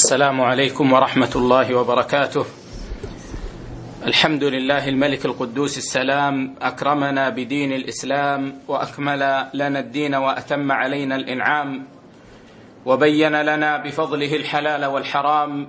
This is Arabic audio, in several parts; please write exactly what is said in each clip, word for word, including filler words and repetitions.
السلام عليكم ورحمة الله وبركاته. الحمد لله الملك القدوس السلام، أكرمنا بدين الإسلام وأكمل لنا الدين وأتم علينا الإنعام، وبين لنا بفضله الحلال والحرام،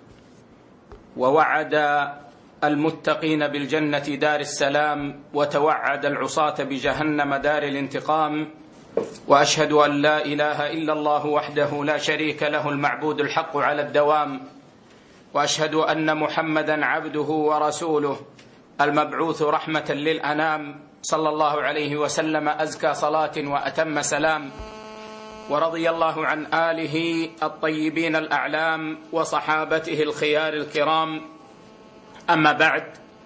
ووعد المتقين بالجنة دار السلام، وتوعد العصاة بجهنم دار الانتقام. وأشهد أن لا إله إلا الله وحده لا شريك له المعبود الحق على الدوام، وأشهد أن محمدا عبده ورسوله المبعوث رحمة للأنام، صلى الله عليه وسلم أزكى صلاة وأتم سلام. ورضي الله عن آله الطيبين الأعلام وصحابته الخيار الكرام. أما بعد،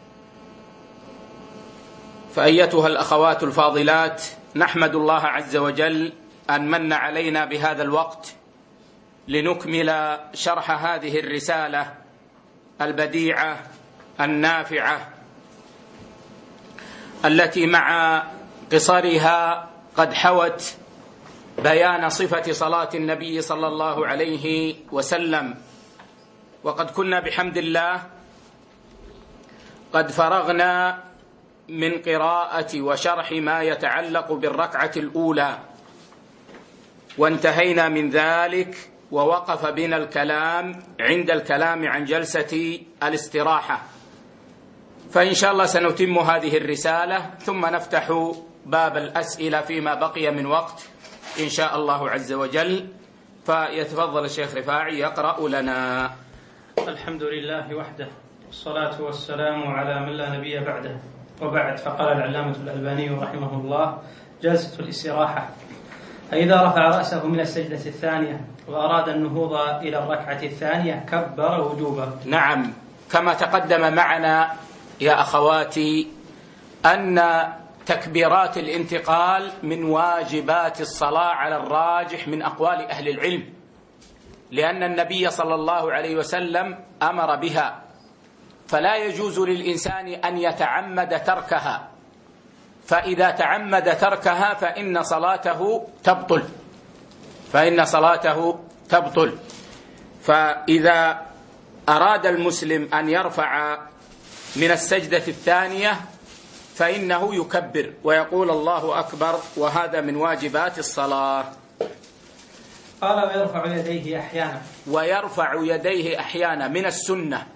فأيتها الأخوات الفاضلات، نحمد الله عز وجل أن من علينا بهذا الوقت لنكمل شرح هذه الرسالة البديعة النافعة التي مع قصرها قد حوت بيان صفة صلاة النبي صلى الله عليه وسلم. وقد كنا بحمد الله قد فرغنا من قراءة وشرح ما يتعلق بالركعة الأولى، وانتهينا من ذلك ووقف بنا الكلام عند الكلام عن جلسة الاستراحة. فإن شاء الله سنتم هذه الرسالة ثم نفتح باب الأسئلة فيما بقي من وقت إن شاء الله عز وجل. فيتفضل الشيخ رفاعي يقرأ لنا. الحمد لله وحده، والصلاة والسلام على من لا نبي بعده، وبعد. فقال العلامة الألباني رحمه الله: جلسة الاستراحة، فإذا رفع رأسه من السجدة الثانية وأراد النهوض إلى الركعة الثانية كبر وجوبا. نعم، كما تقدم معنا يا أخواتي أن تكبيرات الانتقال من واجبات الصلاة على الراجح من أقوال أهل العلم، لأن النبي صلى الله عليه وسلم أمر بها، فلا يجوز للإنسان أن يتعمد تركها، فإذا تعمد تركها فإن صلاته تبطل فإن صلاته تبطل فإذا أراد المسلم أن يرفع من السجدة الثانية فإنه يكبر ويقول الله أكبر، وهذا من واجبات الصلاة. قال: ويرفع يديه أحيانا ويرفع يديه أحيانا من السنة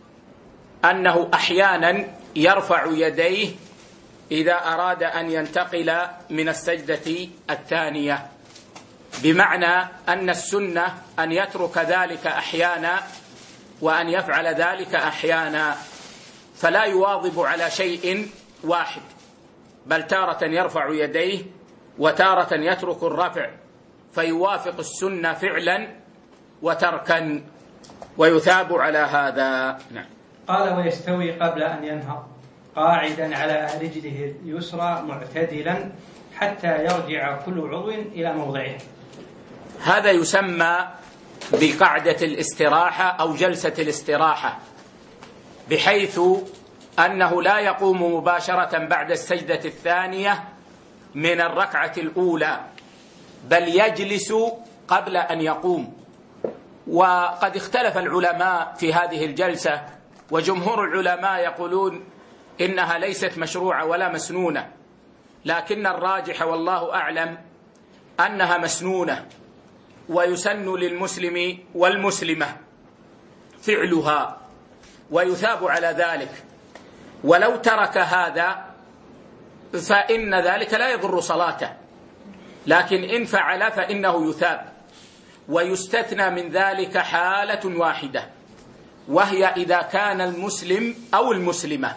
أنه أحيانا يرفع يديه إذا أراد أن ينتقل من السجدة الثانية، بمعنى أن السنة أن يترك ذلك أحيانا وأن يفعل ذلك أحيانا، فلا يواظب على شيء واحد، بل تارة يرفع يديه وتارة يترك الرفع، فيوافق السنة فعلا وتركا، ويثاب على هذا. نعم. قال: ويستوي قبل أن ينهض قاعدا على رجله اليسرى معتدلا حتى يرجع كل عضو إلى موضعه. هذا يسمى بقعدة الاستراحة أو جلسة الاستراحة، بحيث أنه لا يقوم مباشرة بعد السجدة الثانية من الركعة الأولى، بل يجلس قبل أن يقوم. وقد اختلف العلماء في هذه الجلسة، وجمهور العلماء يقولون إنها ليست مشروعة ولا مسنونة، لكن الراجح والله أعلم أنها مسنونة، ويسن للمسلم والمسلمة فعلها ويثاب على ذلك. ولو ترك هذا فإن ذلك لا يضر صلاته، لكن إن فعل فإنه يثاب. ويستثنى من ذلك حالة واحدة، وهي إذا كان المسلم أو المسلمة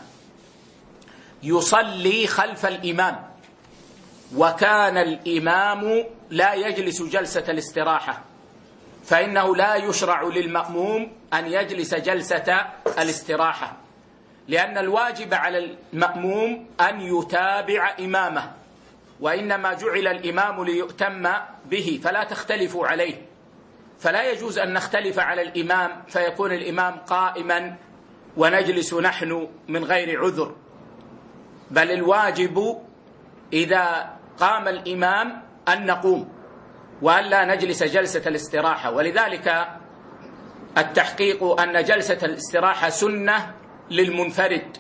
يصلي خلف الإمام، وكان الإمام لا يجلس جلسة الاستراحة، فإنه لا يشرع للمأموم أن يجلس جلسة الاستراحة، لأن الواجب على المأموم أن يتابع إمامه، وإنما جعل الإمام ليؤتم به، فلا تختلفوا عليه. فلا يجوز أن نختلف على الإمام فيكون الإمام قائما ونجلس نحن من غير عذر، بل الواجب إذا قام الإمام أن نقوم وأن لا نجلس جلسة الاستراحة. ولذلك التحقيق أن جلسة الاستراحة سنة للمنفرد،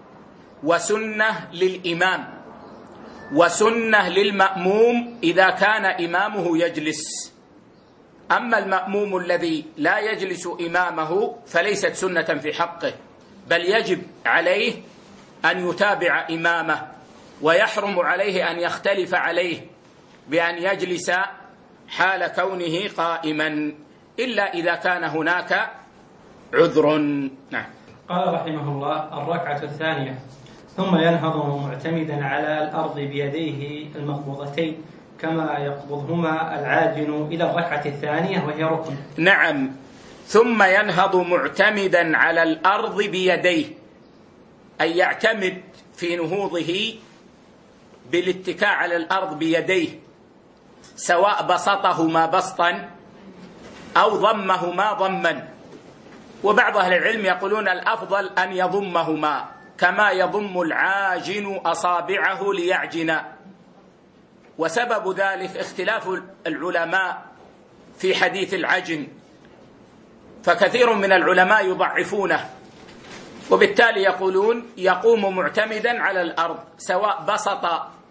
وسنة للإمام، وسنة للمأموم إذا كان إمامه يجلس. أما المأموم الذي لا يجلس إمامه فليست سنة في حقه، بل يجب عليه أن يتابع إمامه، ويحرم عليه أن يختلف عليه بأن يجلس حال كونه قائما، إلا إذا كان هناك عذر. نعم. قال رحمه الله: الركعة الثانية: ثم ينهض معتمدا على الأرض بيديه المقبوضتين كما يقبضهما العاجن إلى الركعة الثانية وهي ركن. نعم. ثم ينهض معتمدا على الأرض بيديه، أي يعتمد في نهوضه بالاتكاء على الأرض بيديه، سواء بسطهما بسطا أو ضمهما ضما. وبعض أهل العلم يقولون الأفضل أن يضمهما كما يضم العاجن أصابعه ليعجن. وسبب ذلك اختلاف العلماء في حديث العجن، فكثير من العلماء يضعفونه، وبالتالي يقولون يقوم معتمدا على الأرض، سواء بسط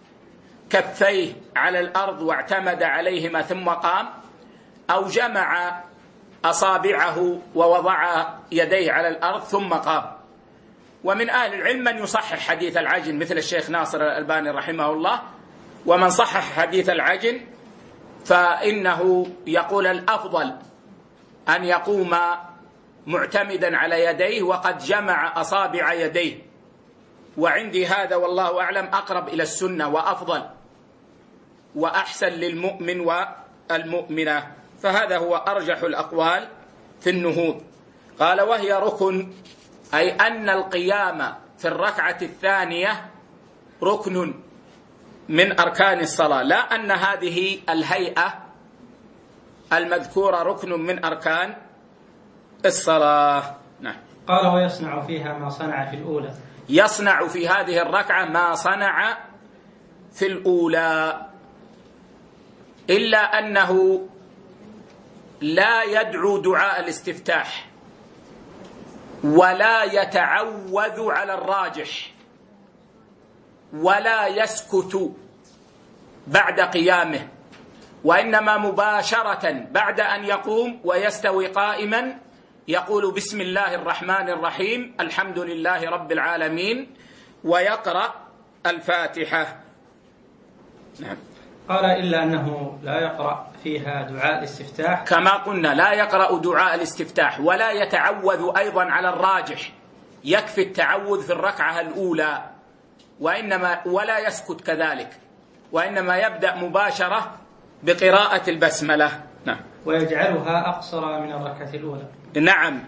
كفيه على الأرض واعتمد عليهما ثم قام، أو جمع أصابعه ووضع يديه على الأرض ثم قام. ومن أهل العلم من يصحح حديث العجن مثل الشيخ ناصر الألباني رحمه الله، ومن صحح حديث العجن فإنه يقول الأفضل أن يقوم معتمدا على يديه وقد جمع أصابع يديه. وعندي هذا والله أعلم أقرب إلى السنة وأفضل وأحسن للمؤمن والمؤمنة، فهذا هو أرجح الأقوال في النهوض. قال: وهي ركن، أي أن القيام في الركعة الثانية ركن من أركان الصلاة، لا أن هذه الهيئة المذكورة ركن من أركان الصلاة. نعم. قال: ويصنع فيها ما صنع في الأولى. يصنع في هذه الركعة ما صنع في الأولى، إلا أنه لا يدعو دعاء الاستفتاح ولا يتعوذ على الراجح ولا يسكت بعد قيامه، وإنما مباشرة بعد أن يقوم ويستوي قائما يقول: بسم الله الرحمن الرحيم، الحمد لله رب العالمين، ويقرأ الفاتحة. نعم. قال: إلا أنه لا يقرأ فيها دعاء الاستفتاح، كما قلنا لا يقرأ دعاء الاستفتاح ولا يتعوذ أيضا على الراجح، يكفي التعوذ في الركعة الأولى، وإنما ولا يسكت كذلك، وإنما يبدأ مباشرة بقراءة البسملة. نعم. ويجعلها أقصر من الركعة الأولى. نعم.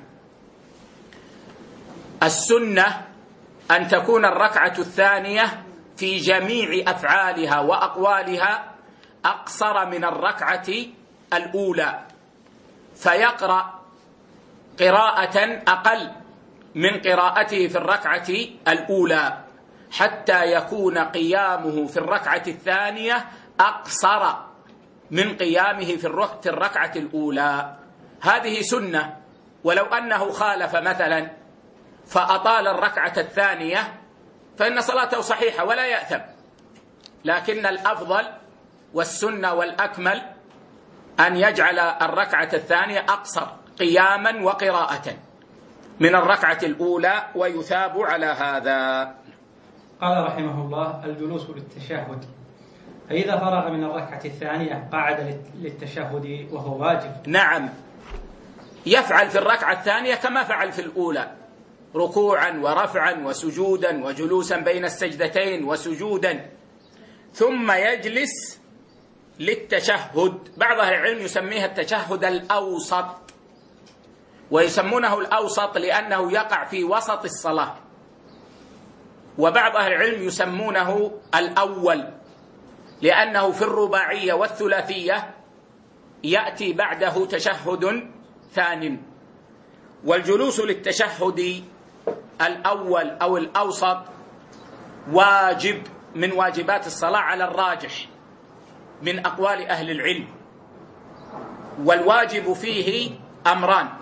السنة أن تكون الركعة الثانية في جميع أفعالها وأقوالها أقصر من الركعة الأولى، فيقرأ قراءة أقل من قراءته في الركعة الأولى، حتى يكون قيامه في الركعة الثانية أقصر من قيامه في الركعة الأولى. هذه سنة، ولو أنه خالف مثلا فأطال الركعة الثانية فإن صلاته صحيحة ولا يأثم، لكن الأفضل والسنة والأكمل أن يجعل الركعة الثانية أقصر قياما وقراءة من الركعة الأولى، ويثاب على هذا. قال رحمه الله: الجلوس للتشهد، فإذا فرغ من الركعة الثانية قعد للتشهد وهو واجب. نعم، يفعل في الركعة الثانية كما فعل في الأولى، ركوعا ورفعا وسجودا وجلوسا بين السجدتين وسجودا، ثم يجلس للتشهد. بعض أهل العلم يسميها التشهد الأوسط، ويسمونه الأوسط لأنه يقع في وسط الصلاة، وبعض أهل العلم يسمونه الأول لأنه في الرباعية والثلاثية يأتي بعده تشهد ثان. والجلوس للتشهد الأول أو الأوسط واجب من واجبات الصلاة على الراجح من أقوال أهل العلم، والواجب فيه أمران: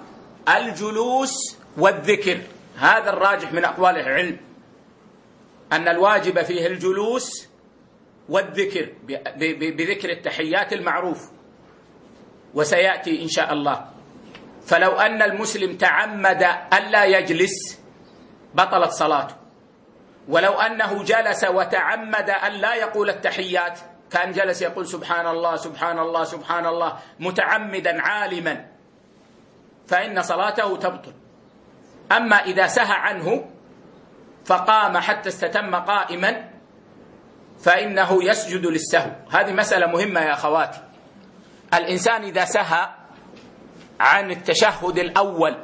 الجلوس والذكر، هذا الراجح من أقوال العلم، أن الواجب فيه الجلوس والذكر بذكر التحيات المعروف، وسيأتي إن شاء الله. فلو أن المسلم تعمد ألا يجلس بطلت صلاته، ولو أنه جلس وتعمد ألا يقول التحيات، كان جلس يقول سبحان الله سبحان الله سبحان الله متعمدا عالما، فإن صلاته تبطل. أما إذا سهى عنه فقام حتى استتم قائما فإنه يسجد للسهو. هذه مسألة مهمة يا أخواتي. الإنسان إذا سهى عن التشهد الأول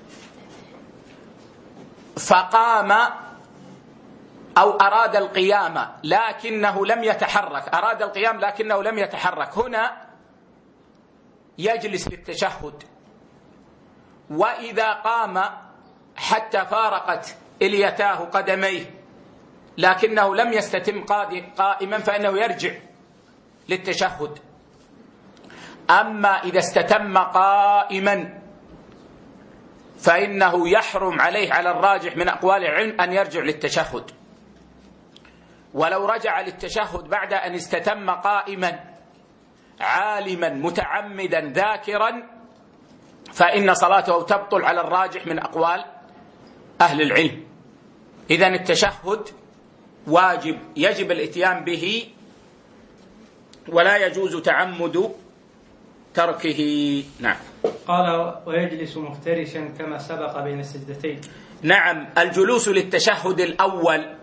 فقام أو أراد القيام لكنه لم يتحرك، أراد القيام لكنه لم يتحرك، هنا يجلس للتشهد. وإذا قام حتى فارقت إليتاه قدميه لكنه لم يستتم قائما فإنه يرجع للتشهد. أما إذا استتم قائما فإنه يحرم عليه على الراجح من أقوال العلم أن يرجع للتشهد. ولو رجع للتشهد بعد أن استتم قائما عالما متعمدا ذاكرا فإن صلاته تبطل على الراجح من أقوال أهل العلم. إذن التشهد واجب، يجب الاتيان به، ولا يجوز تعمد تركه. نعم. قال ويجلس مفترشا كما سبق بين السجدتين. نعم، الجلوس للتشهد الأول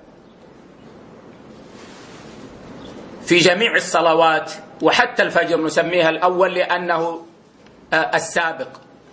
في جميع الصلوات وحتى الفجر نسميها الأول لأنه السابق،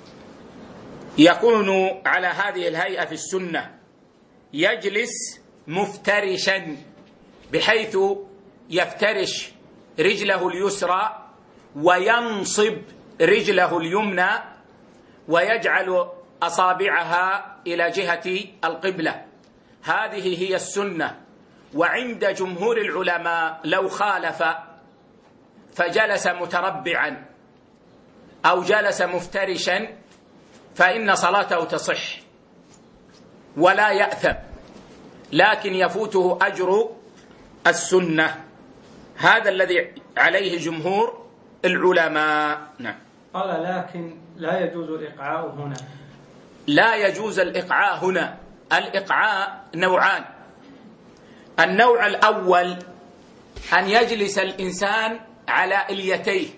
يكون على هذه الهيئة في السنة، يجلس مفترشا بحيث يفترش رجله اليسرى وينصب رجله اليمنى ويجعل أصابعها إلى جهة القبلة. هذه هي السنة. وعند جمهور العلماء لو خالف فجلس متربعا أو جلس مفترشا فإن صلاته تصح ولا يأثم، لكن يفوته أجر السنة. هذا الذي عليه جمهور العلماء. نعم. قال لكن لا يجوز الإقعاء هنا. لا يجوز الإقعاء هنا. الإقعاء نوعان. النوع الأول أن يجلس الإنسان على إليتيه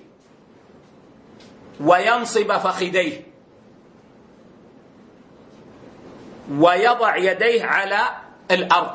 وينصب فخذيه ويضع يديه على الأرض،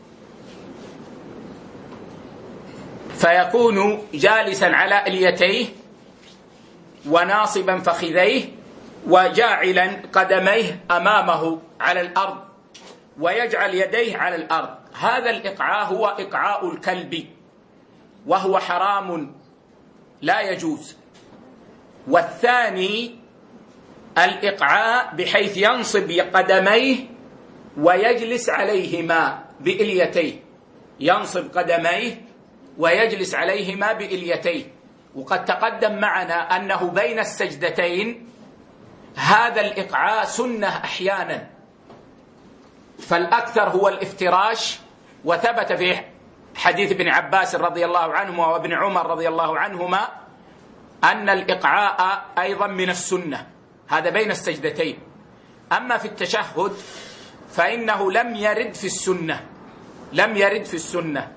فيكون جالسا على إليتيه وناصبا فخذيه وجاعلا قدميه أمامه على الأرض ويجعل يديه على الأرض. هذا الإقعاء هو إقعاء الكلب وهو حرام لا يجوز. والثاني الإقعاء بحيث ينصب قدميه ويجلس عليهما بإليتيه، ينصب قدميه ويجلس عليهما بإليتيه. وقد تقدم معنا أنه بين السجدتين هذا الإقعاء سنة أحيانا، فالأكثر هو الافتراش. وثبت في حديث ابن عباس رضي الله عنهما وابن عمر رضي الله عنهما أن الإقعاء أيضا من السنة، هذا بين السجدتين. أما في التشهد فإنه لم يرد في السنة، لم يرد في السنة.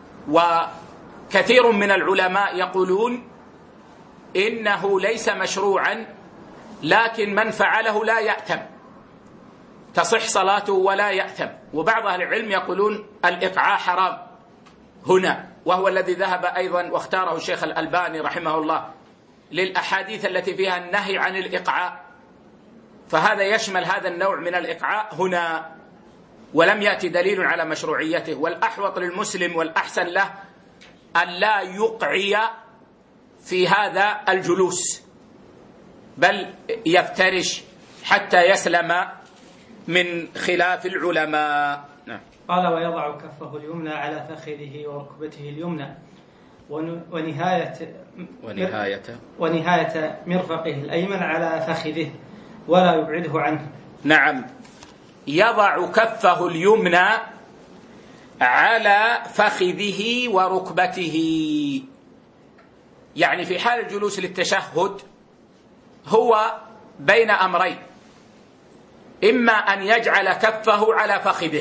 وكثير من العلماء يقولون إنه ليس مشروعا، لكن من فعله لا يأثم، تصح صلاته ولا يأثم. وبعض أهل العلم يقولون الإقعاء حرام هنا، وهو الذي ذهب أيضا واختاره الشيخ الألباني رحمه الله للأحاديث التي فيها النهي عن الإقعاء، فهذا يشمل هذا النوع من الإقعاء هنا، ولم يأتي دليل على مشروعيته. والأحوط للمسلم والأحسن له أن لا يقعي في هذا الجلوس، بل يفترش حتى يسلم من خلاف العلماء. نعم. قال ويضع كفه اليمنى على فخذه وركبته اليمنى ونهاية ونهاية ونهاية مرفقه الأيمن على فخذه ولا يبعده عنه. نعم، يضع كفه اليمنى على فخذه وركبته. يعني في حال الجلوس للتشهد هو بين أمرين: إما أن يجعل كفه على فخذه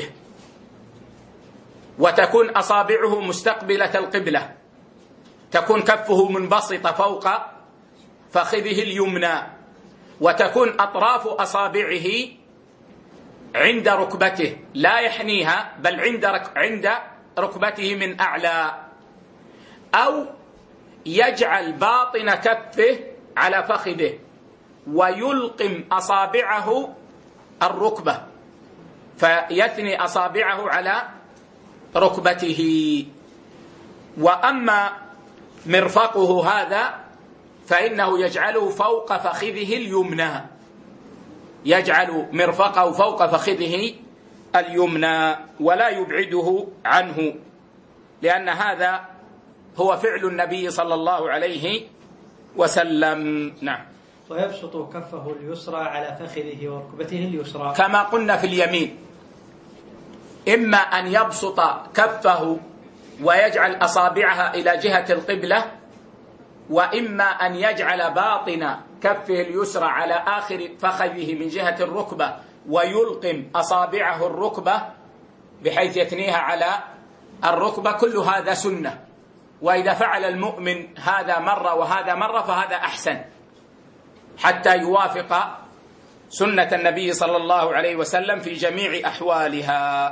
وتكون أصابعه مستقبلة القبلة، تكون كفه منبسطة فوق فخذه اليمنى، وتكون أطراف أصابعه عند ركبته لا يحنيها بل عند عند ركبته من أعلى، أو يجعل باطن كفه على فخذه ويلقم أصابعه الركبة فيثني أصابعه على ركبته. وأما مرفقه هذا فإنه يجعله فوق فخذه اليمنى، يجعل مرفقه فوق فخذه اليمنى ولا يبعده عنه، لأن هذا هو فعل النبي صلى الله عليه وسلم. نعم. ويبسط كفه اليسرى على فخذه وركبته اليسرى كما قلنا في اليمين، إما أن يبسط كفه ويجعل أصابعها إلى جهة القبلة، وإما أن يجعل باطن كفه اليسرى على آخر فخذه من جهة الركبة ويلقم أصابعه الركبة بحيث يثنيها على الركبة. كل هذا سنة، وإذا فعل المؤمن هذا مرة وهذا مرة فهذا أحسن حتى يوافق سنة النبي صلى الله عليه وسلم في جميع أحوالها.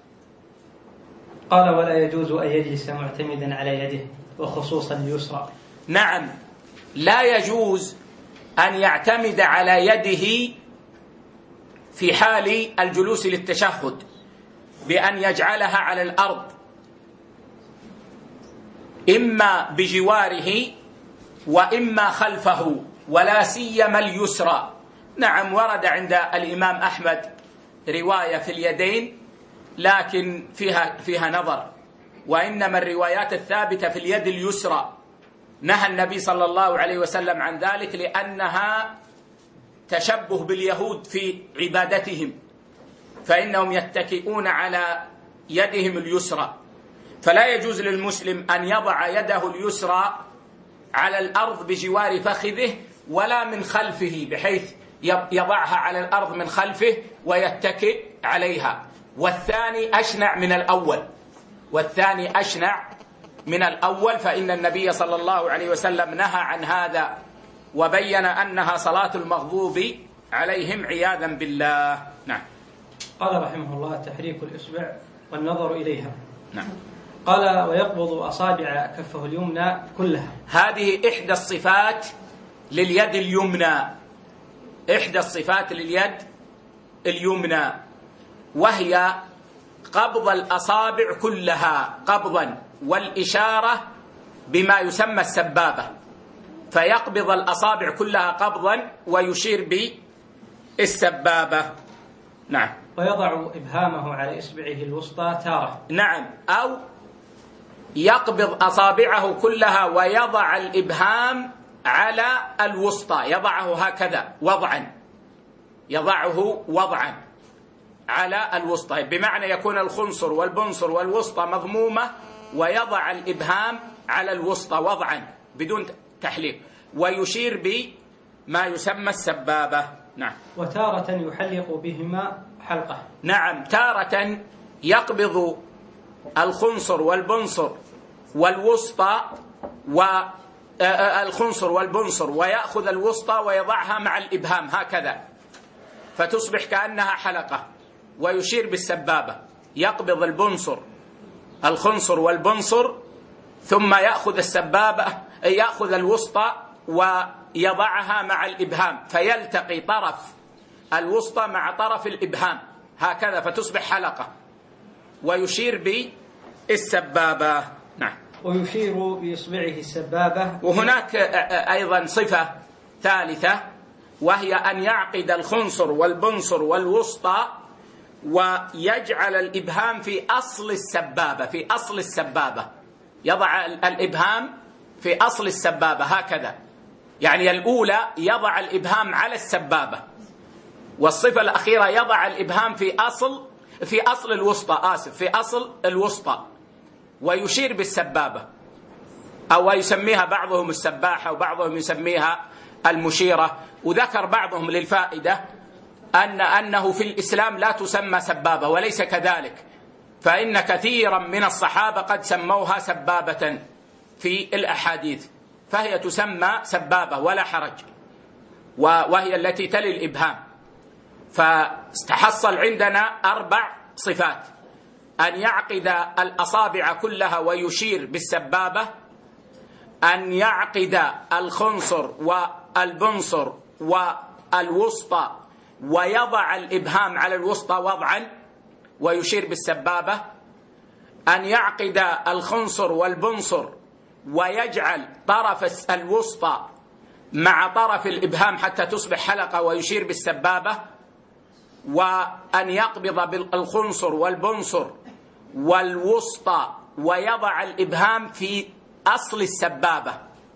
قال: ولا يجوز أن يجلس معتمدا على يده وخصوصا اليسرى. نعم، لا يجوز أن يعتمد على يده في حال الجلوس للتشهد بأن يجعلها على الأرض، إما بجواره وإما خلفه، ولا سيما اليسرى. نعم، ورد عند الإمام أحمد رواية في اليدين لكن فيها فيها نظر، وإنما الروايات الثابتة في اليد اليسرى. نهى النبي صلى الله عليه وسلم عن ذلك لأنها تشبه باليهود في عبادتهم، فإنهم يتكئون على يدهم اليسرى، فلا يجوز للمسلم أن يضع يده اليسرى على الأرض بجوار فخذه ولا من خلفه بحيث يضعها على الأرض من خلفه ويتكئ عليها. والثاني أشنع من الأول، والثاني أشنع من الأول فإن النبي صلى الله عليه وسلم نهى عن هذا وبين أنها صلاة المغضوب عليهم عياذا بالله. نعم. قال رحمه الله: تحريك الإصبع والنظر إليها. نعم. قال: ويقبض أصابع كفه اليمنى كلها. هذه إحدى الصفات لليد اليمنى، إحدى الصفات لليد اليمنى، وهي قبض الأصابع كلها قبضا، والإشارة بما يسمى السبابة، فيقبض الأصابع كلها قبضا ويشير بالسبابة. نعم. ويضع إبهامه على إصبعه الوسطى تارة. نعم، أو يقبض أصابعه كلها ويضع الإبهام على الوسطى، يضعه هكذا وضعا، يضعه وضعا على الوسطى، بمعنى يكون الخنصر والبنصر والوسطى مضمومة ويضع الإبهام على الوسطى وضعا بدون تحليق، ويشير بما يسمى السبابة. نعم. وتارة يحلق بهما حلقة. نعم، تارة يقبض الخنصر والبنصر والوسطى والخنصر والبنصر ويأخذ الوسطى ويضعها مع الإبهام هكذا فتصبح كأنها حلقة، ويشير بالسبابة، يقبض البنصر الخنصر والبنصر ثم يأخذ السبابة يأخذ الوسطى ويضعها مع الإبهام فيلتقي طرف الوسطى مع طرف الإبهام هكذا فتصبح حلقة، ويشير بالسبابة. نعم. ويشير بإصبعه السبابة. وهناك أيضا صفة ثالثة وهي أن يعقد الخنصر والبنصر والوسطى ويجعل الإبهام في أصل السبابة، في أصل السبابة يضع الإبهام في أصل السبابة هكذا، يعني الأولى يضع الإبهام على السبابة والصفة الأخيرة يضع الإبهام في أصل في أصل الوسطى آسف في أصل الوسطى ويشير بالسبابة، أو يسميها بعضهم السباحة وبعضهم يسميها المشيرة. وذكر بعضهم للفائدة أن أنه في الإسلام لا تسمى سبابة، وليس كذلك، فإن كثيرا من الصحابة قد سموها سبابة في الأحاديث، فهي تسمى سبابة ولا حرج، وهي التي تلي الإبهام. فاستحصل عندنا أربع صفات: أن يعقد الأصابع كلها ويشير بالسبابة، أن يعقد الخنصر والبنصر والوسطى ويضع الإبهام على الوسطى وضعا ويشير بالسبابة، أن يعقد الخنصر والبنصر ويجعل طرف الوسطى مع طرف الإبهام حتى تصبح حلقة ويشير بالسبابة، وأن يقبض بالخنصر والبنصر والوسطى ويضع الإبهام في أصل السبابة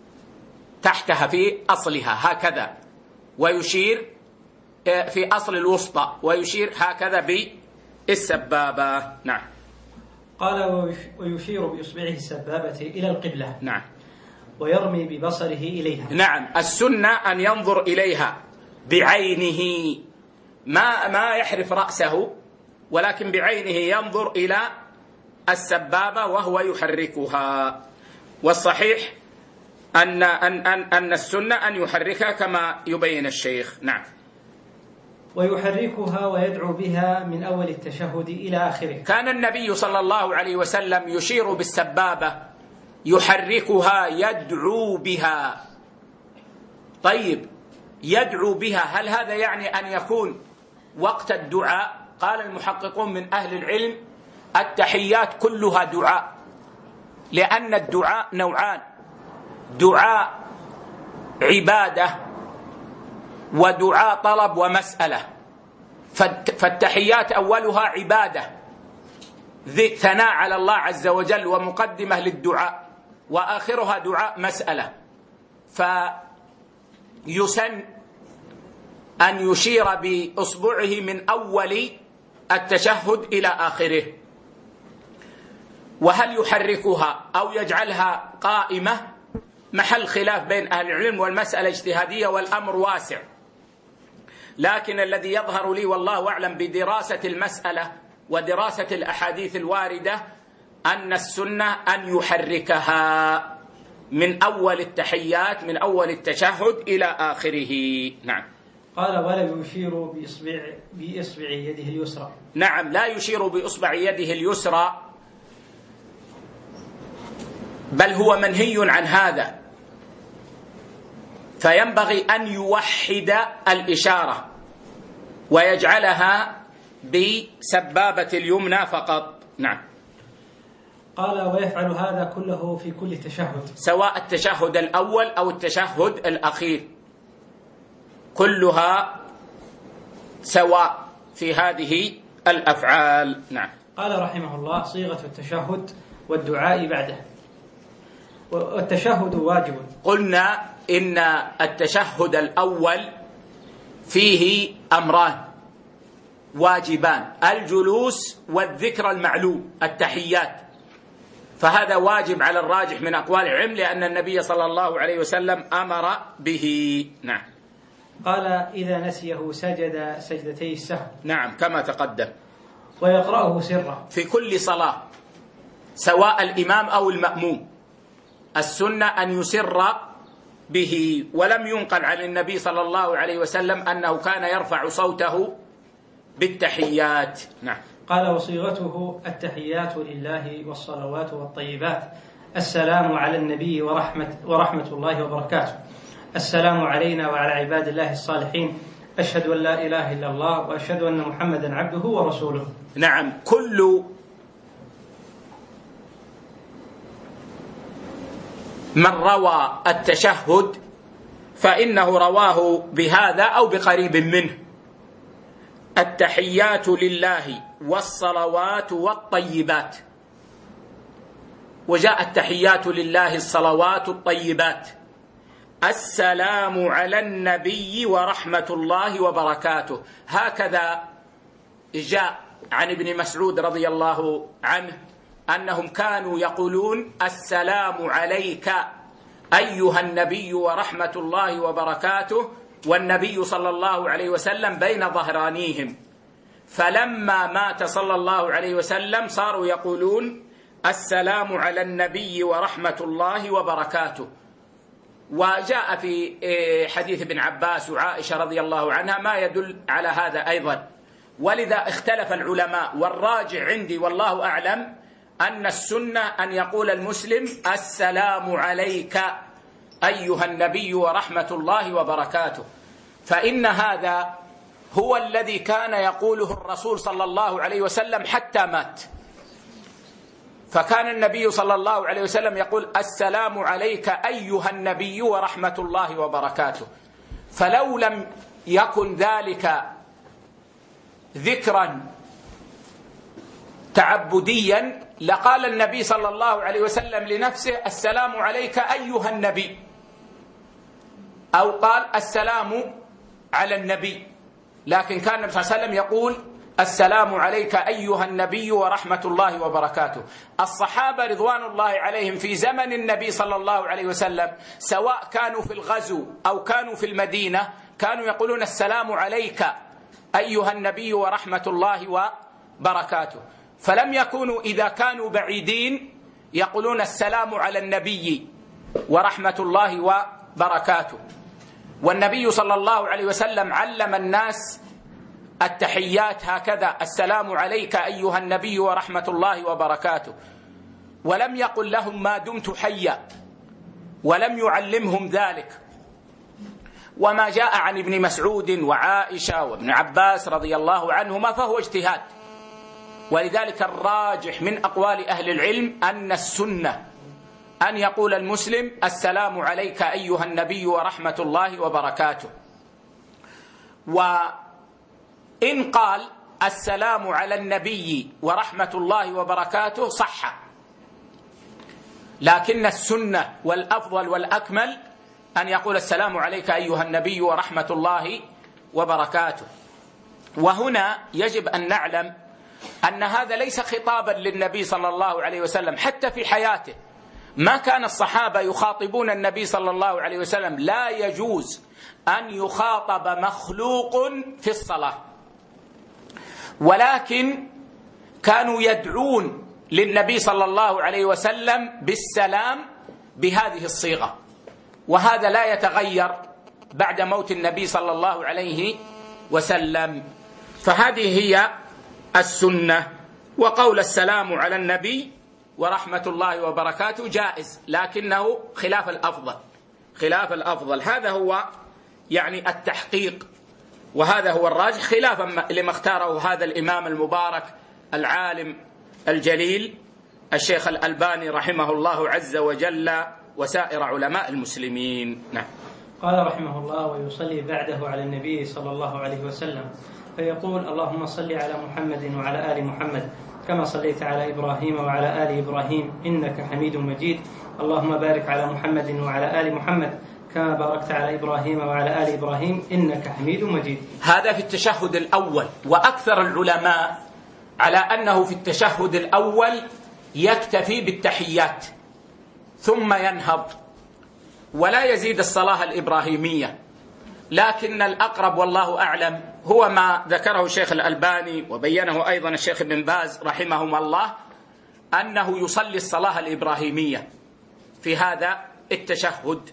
تحتها في أصلها هكذا، ويشير في أصل الوسطى ويشير هكذا بالسبابة. نعم. قال ويشير بإصبعه السبابة إلى القبلة. نعم. ويرمي ببصره إليها. نعم. السنة أن ينظر إليها بعينه، ما ما يحرف رأسه، ولكن بعينه ينظر إلى السبابة وهو يحركها. والصحيح أن أن أن أن السنة أن يحركها كما يبين الشيخ. نعم. ويحركها ويدعو بها من أول التشهد إلى آخره. كان النبي صلى الله عليه وسلم يشير بالسبابة، يحركها، يدعو بها. طيب، يدعو بها، هل هذا يعني أن يكون وقت الدعاء؟ قال المحققون من أهل العلم: التحيات كلها دعاء، لأن الدعاء نوعان: دعاء عبادة ودعاء طلب ومسألة. فالتحيات أولها عبادة، ثناء على الله عز وجل ومقدمة للدعاء، وآخرها دعاء مسألة. فيسن أن يشير بإصبعه من أول التشهد إلى آخره. وهل يحركها أو يجعلها قائمة محل خلاف بين أهل العلم، والمسألة اجتهادية والأمر واسع، لكن الذي يظهر لي والله أعلم بدراسة المسألة ودراسة الأحاديث الواردة أن السنة أن يحركها من أول التحيات، من أول التشهد إلى آخره. نعم. قال: ولا يشير بإصبع بإصبع يده اليسرى. نعم، لا يشير بإصبع يده اليسرى، بل هو منهي عن هذا، فينبغي أن يوحد الإشارة ويجعلها بسبابة اليمنى فقط. نعم. قال: ويفعل هذا كله في كل تشهد، سواء التشهد الأول أو التشهد الأخير، كلها سواء في هذه الأفعال. نعم. قال رحمه الله: صيغة التشهد والدعاء بعده. والتشهد واجب. قلنا إن التشهد الأول فيه أمران واجبان: الجلوس والذكر المعلوم التحيات، فهذا واجب على الراجح من أقوال العلم، لأن النبي صلى الله عليه وسلم أمر به. نعم. قال: إذا نسيه سجد سجدتي السهو. نعم، كما تقدم. ويقرأه سرا في كل صلاة، سواء الإمام أو المأموم، السنة أن يسر به، ولم ينقل عن النبي صلى الله عليه وسلم أنه كان يرفع صوته بالتحيات. نعم. قال: وصيغته التحيات لله والصلوات والطيبات: السلام على النبي ورحمة, ورحمة الله وبركاته، السلام علينا وعلى عباد الله الصالحين، أشهد أن لا إله إلا الله وأشهد أن محمدا عبده ورسوله. نعم. كل من روى التشهد فإنه رواه بهذا أو بقريب منه: التحيات لله والصلوات والطيبات. وجاء التحيات لله الصلوات الطيبات، السلام على النبي ورحمة الله وبركاته. هكذا جاء عن ابن مسعود رضي الله عنه أنهم كانوا يقولون السلام عليك أيها النبي ورحمة الله وبركاته، والنبي صلى الله عليه وسلم بين ظهرانيهم، فلما مات صلى الله عليه وسلم صاروا يقولون السلام على النبي ورحمة الله وبركاته. وجاء في حديث ابن عباس وعائشة رضي الله عنها ما يدل على هذا أيضا. ولذا اختلف العلماء، والراجع عندي والله أعلم أن السنة أن يقول المسلم السلام عليك أيها النبي ورحمة الله وبركاته، فإن هذا هو الذي كان يقوله الرسول صلى الله عليه وسلم حتى مات. فكان النبي صلى الله عليه وسلم يقول السلام عليك أيها النبي ورحمة الله وبركاته. فلو لم يكن ذلك ذكرا تعبديا لقال النبي صلى الله عليه وسلم لنفسه السلام عليك أيها النبي، أو قال السلام على النبي، لكن كان النبي صلى الله عليه وسلم يقول السلام عليك أيها النبي ورحمة الله وبركاته. الصحابة رضوان الله عليهم في زمن النبي صلى الله عليه وسلم سواء كانوا في الغزو أو كانوا في المدينة كانوا يقولون السلام عليك أيها النبي ورحمة الله وبركاته، فلم يكونوا إذا كانوا بعيدين يقولون السلام على النبي ورحمة الله وبركاته. والنبي صلى الله عليه وسلم علم الناس التحيات هكذا السلام عليك أيها النبي ورحمة الله وبركاته، ولم يقل لهم ما دمت حيا، ولم يعلمهم ذلك. وما جاء عن ابن مسعود وعائشة وابن عباس رضي الله عنهما فهو اجتهاد، ولذلك الراجح من أقوال أهل العلم أن السنة أن يقول المسلم السلام عليك أيها النبي ورحمة الله وبركاته. وإن قال السلام على النبي ورحمة الله وبركاته صح، لكن السنة والأفضل والأكمل أن يقول السلام عليك أيها النبي ورحمة الله وبركاته. وهنا يجب أن نعلم أن هذا ليس خطابا للنبي صلى الله عليه وسلم، حتى في حياته ما كان الصحابة يخاطبون النبي صلى الله عليه وسلم، لا يجوز أن يخاطب مخلوق في الصلاة، ولكن كانوا يدعون للنبي صلى الله عليه وسلم بالسلام بهذه الصيغة، وهذا لا يتغير بعد موت النبي صلى الله عليه وسلم. فهذه هي السنة. وقول السلام على النبي ورحمة الله وبركاته جائز، لكنه خلاف الأفضل، خلاف الأفضل. هذا هو يعني التحقيق، وهذا هو الراجح خلافا لما اختاره هذا الإمام المبارك العالم الجليل الشيخ الألباني رحمه الله عز وجل وسائر علماء المسلمين. نعم. قال رحمه الله: ويصلي بعده على النبي صلى الله عليه وسلم فيقول: اللهم صل على محمد وعلى آل محمد كما صليت على إبراهيم وعلى آل إبراهيم إنك حميد مجيد، اللهم بارك على محمد وعلى آل محمد كما باركت على إبراهيم وعلى آل إبراهيم إنك حميد مجيد. هذا في التشهد الأول، وأكثر العلماء على أنه في التشهد الأول يكتفي بالتحيات ثم ينهض ولا يزيد الصلاة الإبراهيمية، لكن الأقرب والله أعلم هو ما ذكره الشيخ الألباني وبينه أيضا الشيخ ابن باز رحمهما الله، أنه يصلي الصلاة الإبراهيمية في هذا التشهد،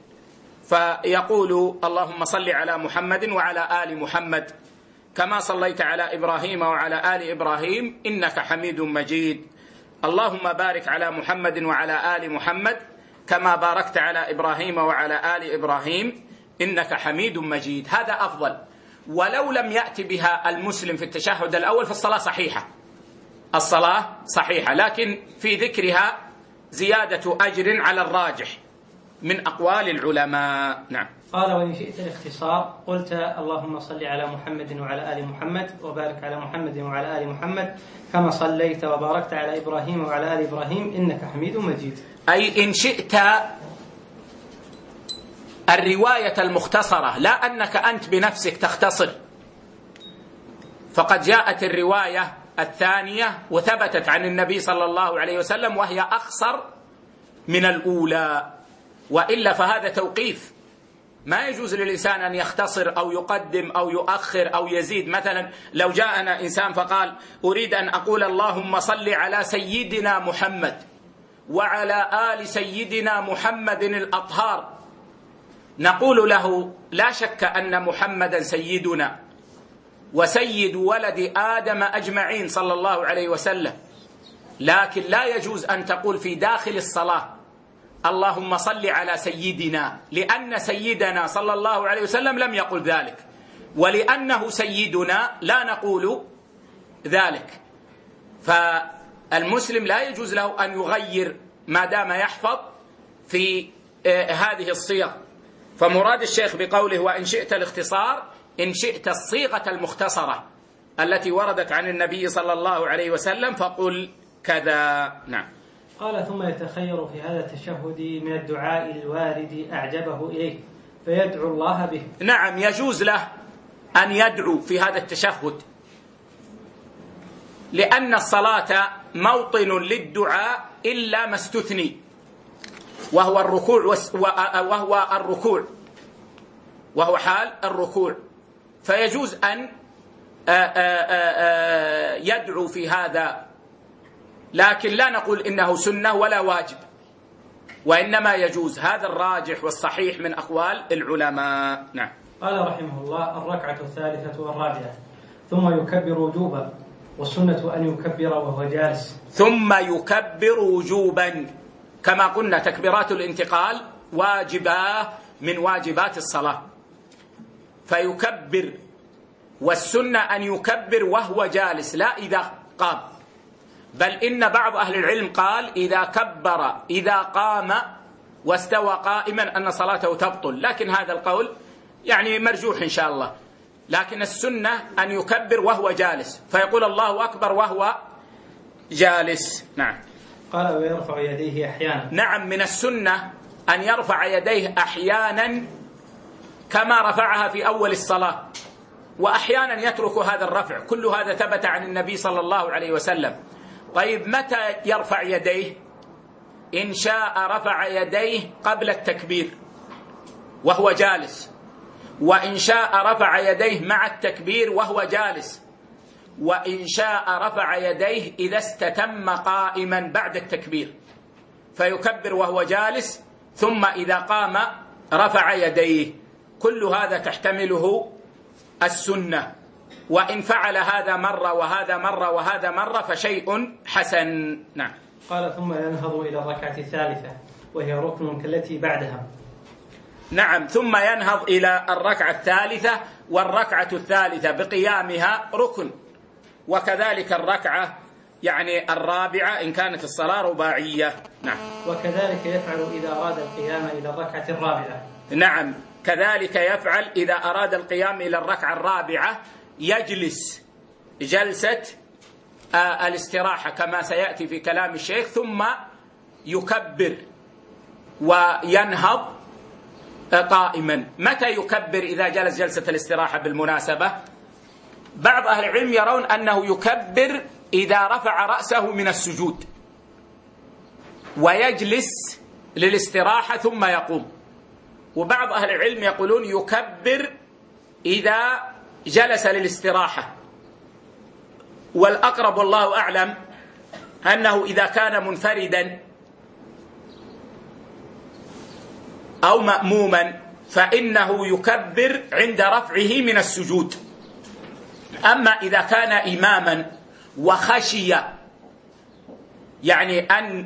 فيقول: اللهم صل على محمد وعلى آل محمد كما صليت على إبراهيم وعلى آل إبراهيم إنك حميد مجيد، اللهم بارك على محمد وعلى آل محمد كما باركت على إبراهيم وعلى آل إبراهيم إنك حميد مجيد. هذا أفضل. ولو لم يأتي بها المسلم في التشهد الأول فالصلاة صحيحة، الصلاة صحيحة، لكن في ذكرها زيادة أجر على الراجح من أقوال العلماء. نعم. قال: وإن شئت الاختصار قلت: اللهم صل على محمد وعلى آل محمد وبارك على محمد وعلى آل محمد كما صليت وباركت على إبراهيم وعلى آل إبراهيم إنك حميد مجيد. أي إن شئت الرواية المختصرة، لا أنك أنت بنفسك تختصر. فقد جاءت الرواية الثانية وثبتت عن النبي صلى الله عليه وسلم وهي أقصر من الأولى، وإلا فهذا توقيف. ما يجوز للإنسان أن يختصر أو يقدم أو يؤخر أو يزيد. مثلا لو جاءنا إنسان فقال أريد أن أقول اللهم صل على سيدنا محمد وعلى آل سيدنا محمد الأطهار، نقول له لا شك أن محمدا سيدنا وسيد ولد آدم أجمعين صلى الله عليه وسلم، لكن لا يجوز أن تقول في داخل الصلاة اللهم صل على سيدنا، لأن سيدنا صلى الله عليه وسلم لم يقل ذلك، ولأنه سيدنا لا نقول ذلك. فالمسلم لا يجوز له أن يغير ما دام يحفظ في هذه الصيغ. فمراد الشيخ بقوله وإن شئت الاختصار، إن شئت الصيغة المختصرة التي وردت عن النبي صلى الله عليه وسلم فقل كذا. نعم. قال ثم يتخير في هذا التشهد من الدعاء الوارد أعجبه إليه فيدعو الله به. نعم، يجوز له أن يدعو في هذا التشهد، لأن الصلاة موطن للدعاء إلا ما استثني، وهو الركوع وهو الركوع وهو حال الركوع، فيجوز أن يدعو في هذا، لكن لا نقول إنه سنة ولا واجب، وإنما يجوز. هذا الراجح والصحيح من أقوال العلماء. نعم. قال رحمه الله الركعة الثالثة والرابعة ثم يكبر وجوبا، والسنة أن يكبر وهو جالس. ثم يكبر وجوبا، كما قلنا تكبيرات الانتقال واجبة من واجبات الصلاة، فيكبر، والسنة أن يكبر وهو جالس لا إذا قام، بل إن بعض أهل العلم قال إذا كبر إذا قام واستوى قائما أن صلاته تبطل، لكن هذا القول يعني مرجوح إن شاء الله. لكن السنة أن يكبر وهو جالس، فيقول الله أكبر وهو جالس. نعم. قال ويرفع يديه أحيانا. نعم، من السنة أن يرفع يديه أحيانا كما رفعها في أول الصلاة، وأحيانا يترك هذا الرفع. كل هذا ثبت عن النبي صلى الله عليه وسلم. طيب متى يرفع يديه؟ إن شاء رفع يديه قبل التكبير وهو جالس، وإن شاء رفع يديه مع التكبير وهو جالس، وإن شاء رفع يديه إذا استتم قائما بعد التكبير، فيكبر وهو جالس، ثم إذا قام رفع يديه. كل هذا تحتمله السنة، وإن فعل هذا مرة وهذا مرة وهذا مرة فشيء حسن. نعم. قال ثم ينهض إلى الركعة الثالثة وهي ركن كالتي بعدها. نعم، ثم ينهض إلى الركعة الثالثة، والركعة الثالثة بقيامها ركن، وكذلك الركعة يعني الرابعة إن كانت الصلاة رباعية. نعم. وكذلك يفعل إذا أراد القيام إلى الركعة الرابعة. نعم، كذلك يفعل إذا أراد القيام إلى الركعة الرابعة، يجلس جلسة الاستراحة كما سيأتي في كلام الشيخ، ثم يكبر وينهض قائما. متى يكبر إذا جلس جلسة الاستراحة؟ بالمناسبة بعض أهل العلم يرون أنه يكبر إذا رفع رأسه من السجود ويجلس للاستراحة ثم يقوم، وبعض أهل العلم يقولون يكبر إذا جلس للاستراحة. والأقرب والله أعلم أنه إذا كان منفردا أو مأموما فإنه يكبر عند رفعه من السجود. أما إذا كان إماما وخشي يعني أن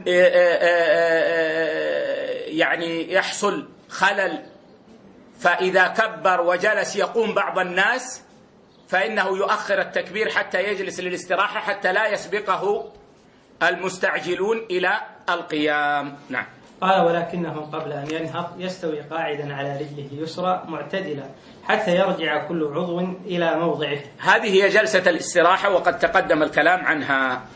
يعني يحصل خلل، فإذا كبر وجلس يقوم بعض الناس فإنه يؤخر التكبير حتى يجلس للاستراحة حتى لا يسبقه المستعجلون إلى القيام. نعم. قال ولكنه قبل أن ينهض يستوي قاعدا على رجله اليسرى معتدلا حتى يرجع كل عضو إلى موضعه. هذه هي جلسة الاستراحة، وقد تقدم الكلام عنها.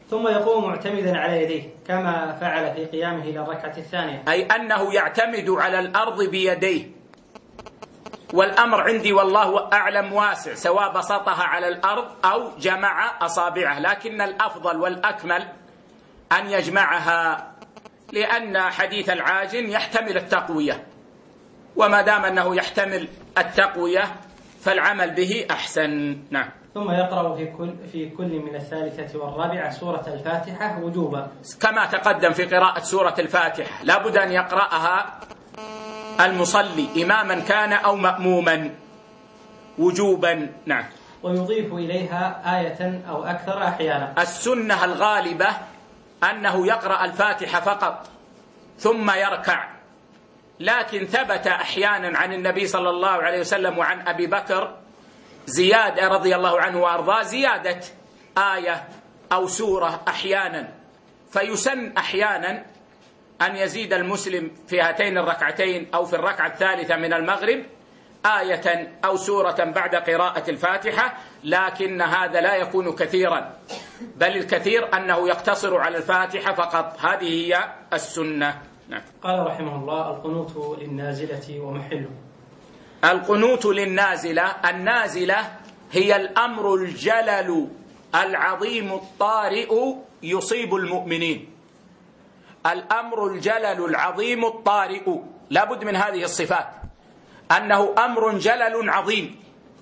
ثم يقوم معتمدا على يديه كما فعل في قيامه إلى الركعة الثانية، أي أنه يعتمد على الأرض بيديه. والأمر عندي والله أعلم واسع، سواء بسطها على الأرض أو جمع أصابعه، لكن الأفضل والأكمل أن يجمعها، لأن حديث العاجن يحتمل التقوية، وما دام أنه يحتمل التقوية فالعمل به أحسن. نعم. ثم يقرأ في كل في كل من الثالثة والرابعة سورة الفاتحة وجوبا، كما تقدم في قراءة سورة الفاتحة، لا بد أن يقرأها المصلي إماما كان أو مأموما وجوبا. نعم. ويضيف إليها آية أو أكثر أحيانا. السنة الغالبة أنه يقرأ الفاتحة فقط ثم يركع، لكن ثبت أحيانا عن النبي صلى الله عليه وسلم وعن أبي بكر زيادة رضي الله عنه وأرضاه، زيادة آية أو سورة أحيانا، فيسن أحيانا أن يزيد المسلم في هاتين الركعتين أو في الركعة الثالثة من المغرب آية أو سورة بعد قراءة الفاتحة، لكن هذا لا يكون كثيرا، بل الكثير أنه يقتصر على الفاتحة فقط. هذه هي السنة. نعم. قال رحمه الله: القنوت للنازلة ومحله. القنوت للنازلة، النازلة هي الأمر الجلل العظيم الطارئ يصيب المؤمنين. الأمر الجلل العظيم الطارئ لابد من هذه الصفات، أنه أمر جلل عظيم.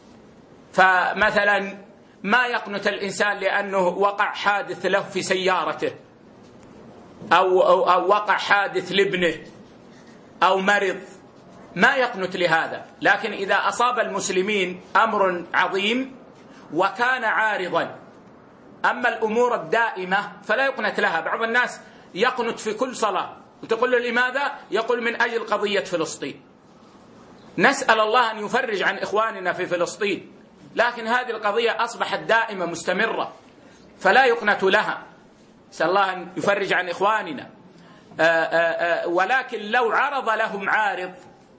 فمثلا ما يقنت الإنسان لأنه وقع حادث له في سيارته، أو, أو, أو وقع حادث لابنه أو مرض، ما يقنت لهذا. لكن إذا أصاب المسلمين أمر عظيم وكان عارضا، أما الأمور الدائمة فلا يقنت لها. بعض الناس يقنت في كل صلاة، وتقول له لماذا؟ يقول من أجل قضية فلسطين. نسأل الله أن يفرج عن إخواننا في فلسطين، لكن هذه القضية أصبحت دائمة مستمرة فلا يقنت لها. نسأل الله أن يفرج عن إخواننا. آآ آآ ولكن لو عرض لهم عارض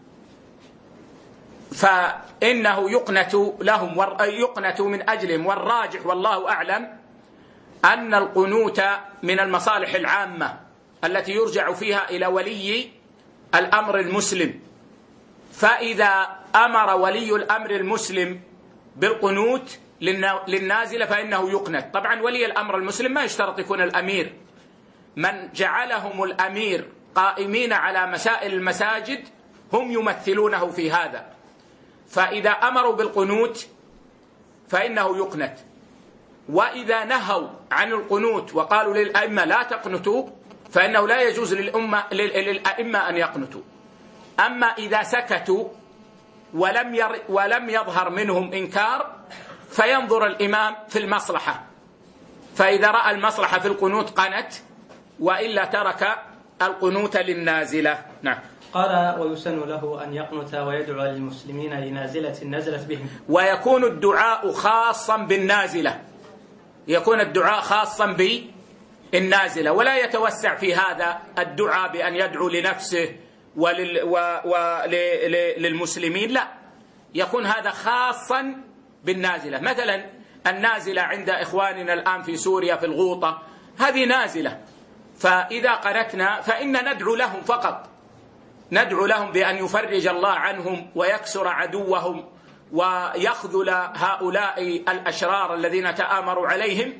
فإنه يقنت لهم ويقنت من أجلهم. والراجح والله أعلم أن القنوت من المصالح العامة التي يرجع فيها إلى ولي الأمر المسلم، فإذا أمر ولي الأمر المسلم بالقنوت للنازلة فإنه يقنت. طبعا ولي الأمر المسلم ما يشترط يكون الأمير، من جعلهم الأمير قائمين على مسائل المساجد هم يمثلونه في هذا، فإذا أمروا بالقنوت فإنه يقنت. وإذا نهوا عن القنوت وقالوا للأئمة لا تقنتوا فإنه لا يجوز للأمة للأئمة أن يقنتوا. أما إذا سكتوا ولم ير ولم يظهر منهم إنكار فينظر الإمام في المصلحة، فإذا رأى المصلحة في القنوت قنت، وإلا ترك القنوت للنازلة. نعم. قال: ويسن له أن يقنت ويدعو للمسلمين لنازلة نزلت بهم. ويكون الدعاء خاصا بالنازلة، يكون الدعاء خاصا بالنازلة، ولا يتوسع في هذا الدعاء بأن يدعو لنفسه وللمسلمين، لا، يكون هذا خاصا بالنازلة. مثلا النازلة عند إخواننا الآن في سوريا في الغوطة، هذه نازلة، فإذا قنتنا فإن ندعو لهم فقط، ندعو لهم بأن يفرج الله عنهم ويكسر عدوهم ويخذل هؤلاء الأشرار الذين تآمروا عليهم،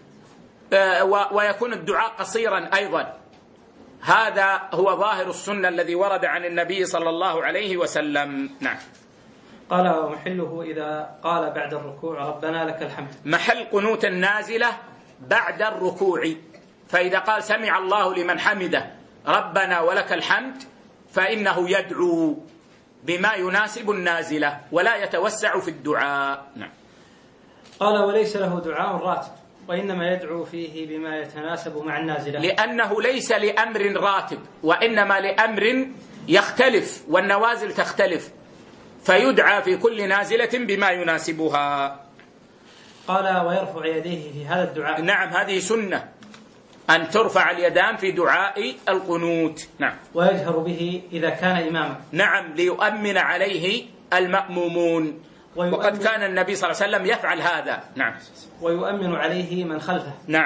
ويكون الدعاء قصيرا أيضا. هذا هو ظاهر السنة الذي ورد عن النبي صلى الله عليه وسلم. نعم. قال: ومحله إذا قال بعد الركوع ربنا لك الحمد. محل قنوت النازلة بعد الركوع، فإذا قال سمع الله لمن حمده ربنا ولك الحمد فإنه يدعو بما يناسب النازلة ولا يتوسع في الدعاء. نعم. قال: وليس له دعاء راتب، وإنما يدعو فيه بما يتناسب مع النازلة، لأنه ليس لأمر راتب، وإنما لأمر يختلف، والنوازل تختلف، فيدعى في كل نازلة بما يناسبها. قال: ويرفع يديه في هذا الدعاء. نعم، هذه سنة أن ترفع اليدان في دعاء القنوت. نعم. ويجهر به إذا كان إماما. نعم، ليؤمن عليه المأمومون، وقد كان النبي صلى الله عليه وسلم يفعل هذا. نعم. ويؤمن عليه من خلفه. نعم.